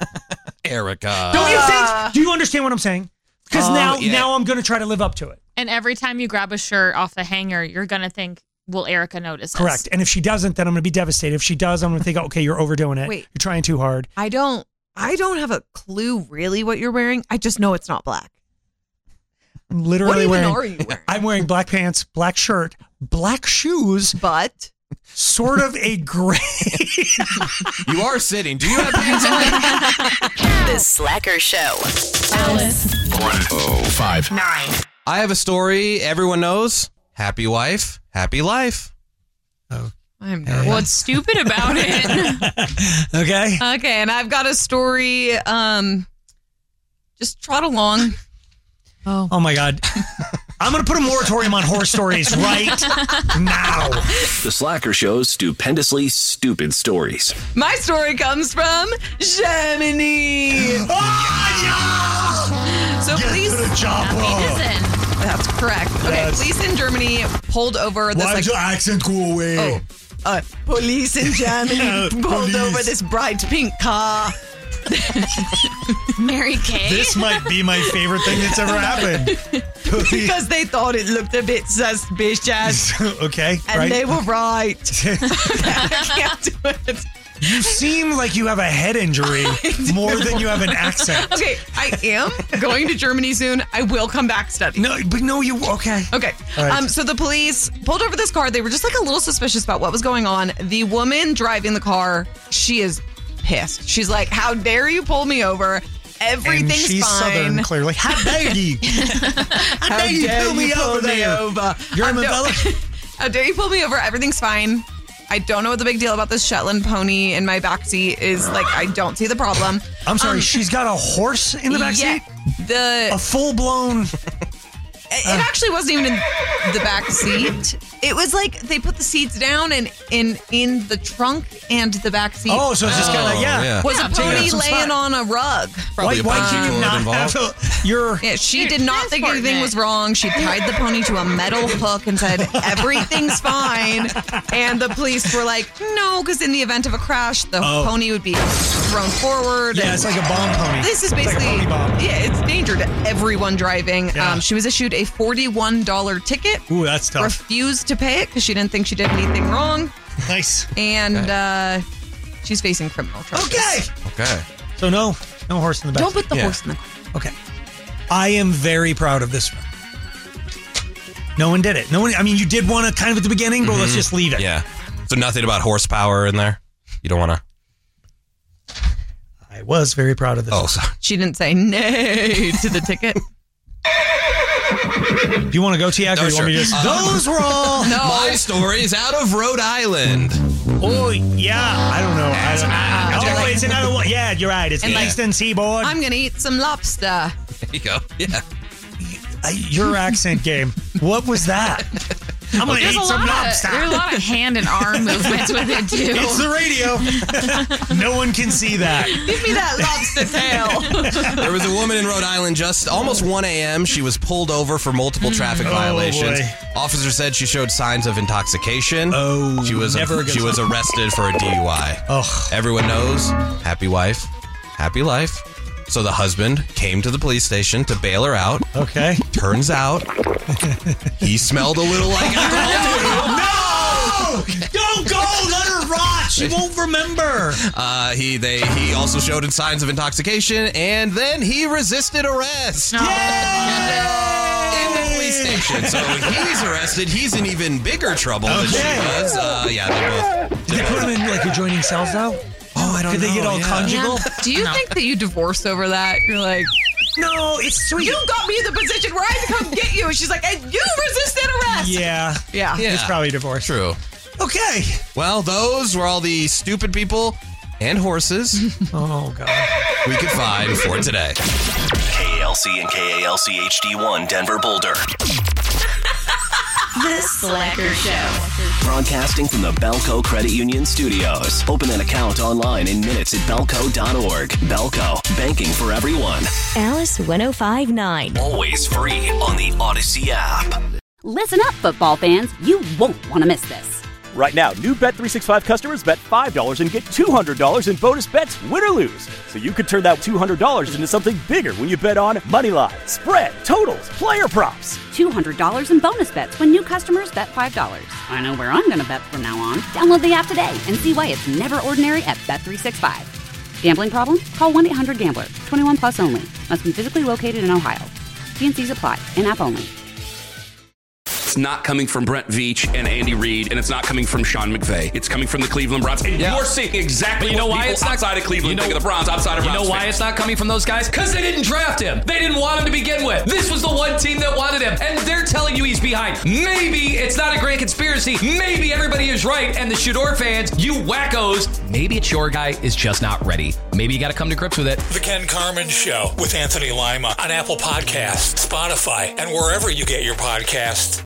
Erica. Don't you think? Do you understand what I'm saying? Because now I'm going to try to live up to it. And every time you grab a shirt off the hanger, you're going to think, will Erica notice this? Correct. And if she doesn't, then I'm going to be devastated. If she does, I'm going to think, okay, you're overdoing it. Wait. You're trying too hard. I don't have a clue really what you're wearing. I just know it's not black. I'm literally what even wearing. Are you wearing? I'm wearing black pants, black shirt, black shoes, but sort of a gray. You are sitting. Do you have pants on? The Slacker Show. Alice. 105.9. I have a story everyone knows. Happy wife, happy life. Oh. I'm What's stupid about it? Okay. Okay, and I've got a story. Just trot along. Oh my God. I'm going to put a moratorium on horror stories right now. The Slacker Show's stupendously stupid stories. My story comes from Germany. So police. That's correct. Okay, police in Germany pulled over this. Why did your accent go away? Police in Germany pulled over this bright pink car. Mary Kay. This might be my favorite thing that's ever happened. Because they thought it looked a bit suspicious. Okay, and they were right. I can't do it. You seem like you have a head injury more than you have an accent. Okay, I am going to Germany soon. I will come back study. Okay. Okay. All right. So the police pulled over this car. They were just like a little suspicious about what was going on. The woman driving the car, she is pissed. She's like, how dare you pull me over? Everything's and she's fine. Southern, clearly. How dare you? How dare you pull me over there? German fella? How dare you pull me over? Everything's fine. I don't know what the big deal about this Shetland pony in my backseat is. Like, I don't see the problem. I'm sorry, she's got a horse in the backseat? Yeah, a full-blown... It actually wasn't even in the back seat. It was like they put the seats down and in the trunk and the back seat. Oh, so it's just kind of, was a pony laying on a rug. Why can you not have she did not think anything was wrong. She tied the pony to a metal hook and said, everything's fine. And the police were like, no, because in the event of a crash, the pony would be thrown forward. Yeah, it's like a bomb pony. This is It's like a basically, pony bomb. it's danger to everyone driving. Yeah. She was issued a $41 ticket. Ooh, that's tough. Refused to pay it because she didn't think she did anything wrong. Nice. And she's facing criminal charges. Okay. So no horse in the back. Don't put the horse in the car. Okay. I am very proud of this one. No one did it. No one. I mean, you did one kind of at the beginning, but let's just leave it. Yeah. So nothing about horsepower in there? You don't want to? I was very proud of this one. Sorry. She didn't say nay to the ticket. Do you want to go, Tiak? Or you want me to just... Those were all... My story is out of Rhode Island. Oh, yeah. I don't know. It's another one. Yeah, you're right. It's And like, Eastern Seaboard. I'm going to eat some lobster. There you go. Yeah. Your accent game. What was that? I'm going to eat some lobster. There's a lot of hand and arm movements with it, too. It's the radio. No one can see that. Give me that lobster tail. There was a woman in Rhode Island just almost 1 a.m. She was pulled over for multiple traffic violations. Boy. Officer said she showed signs of intoxication. Oh, she was arrested for a DUI. Oh, everyone knows. Happy wife, happy life. So the husband came to the police station to bail her out. Okay. Turns out he smelled a little like alcohol. No! Don't go! Let her rot! She won't remember. He also showed signs of intoxication, and then he resisted arrest. Yay! In the police station. So he's arrested. He's in even bigger trouble than she was. They both. Did they put him in like adjoining cells now? Oh, I don't know. Did they get all conjugal? Do you think that you divorced over that? You're like, no, it's sweet. You got me in the position where I had to come get you. And she's like, and you resisted arrest. Yeah. It's probably divorce. True. Okay. Well, those were all the stupid people and horses oh, God. we could find for today. KALC and KALC HD1 Denver Boulder. The Slacker Show. Broadcasting from the Belco Credit Union Studios. Open an account online in minutes at belco.org. Belco, banking for everyone. Alice 105.9. Always free on the Odyssey app. Listen up, football fans. You won't want to miss this. Right now, new Bet365 customers bet $5 and get $200 in bonus bets, win or lose. So you could turn that $200 into something bigger when you bet on Moneyline, spread, totals, player props. $200 in bonus bets when new customers bet $5. I know where I'm going to bet from now on. Download the app today and see why it's never ordinary at Bet365. Gambling problem? Call 1-800-GAMBLER. 21 plus only. Must be physically located in Ohio. T&Cs apply. In-app only. It's not coming from Brent Veach and Andy Reid, and it's not coming from Sean McVay. It's coming from the Cleveland Browns. And you're seeing exactly what people outside of Cleveland think of the Browns, outside of Browns. You know why it's not coming from those guys? Because they didn't draft him. They didn't want him to begin with. This was the one team that wanted him, and they're telling you he's behind. Maybe it's not a grand conspiracy. Maybe everybody is right, and the Shador fans, you wackos, maybe it's your guy is just not ready. Maybe you got to come to grips with it. The Ken Carman Show with Anthony Lima on Apple Podcasts, Spotify, and wherever you get your podcasts.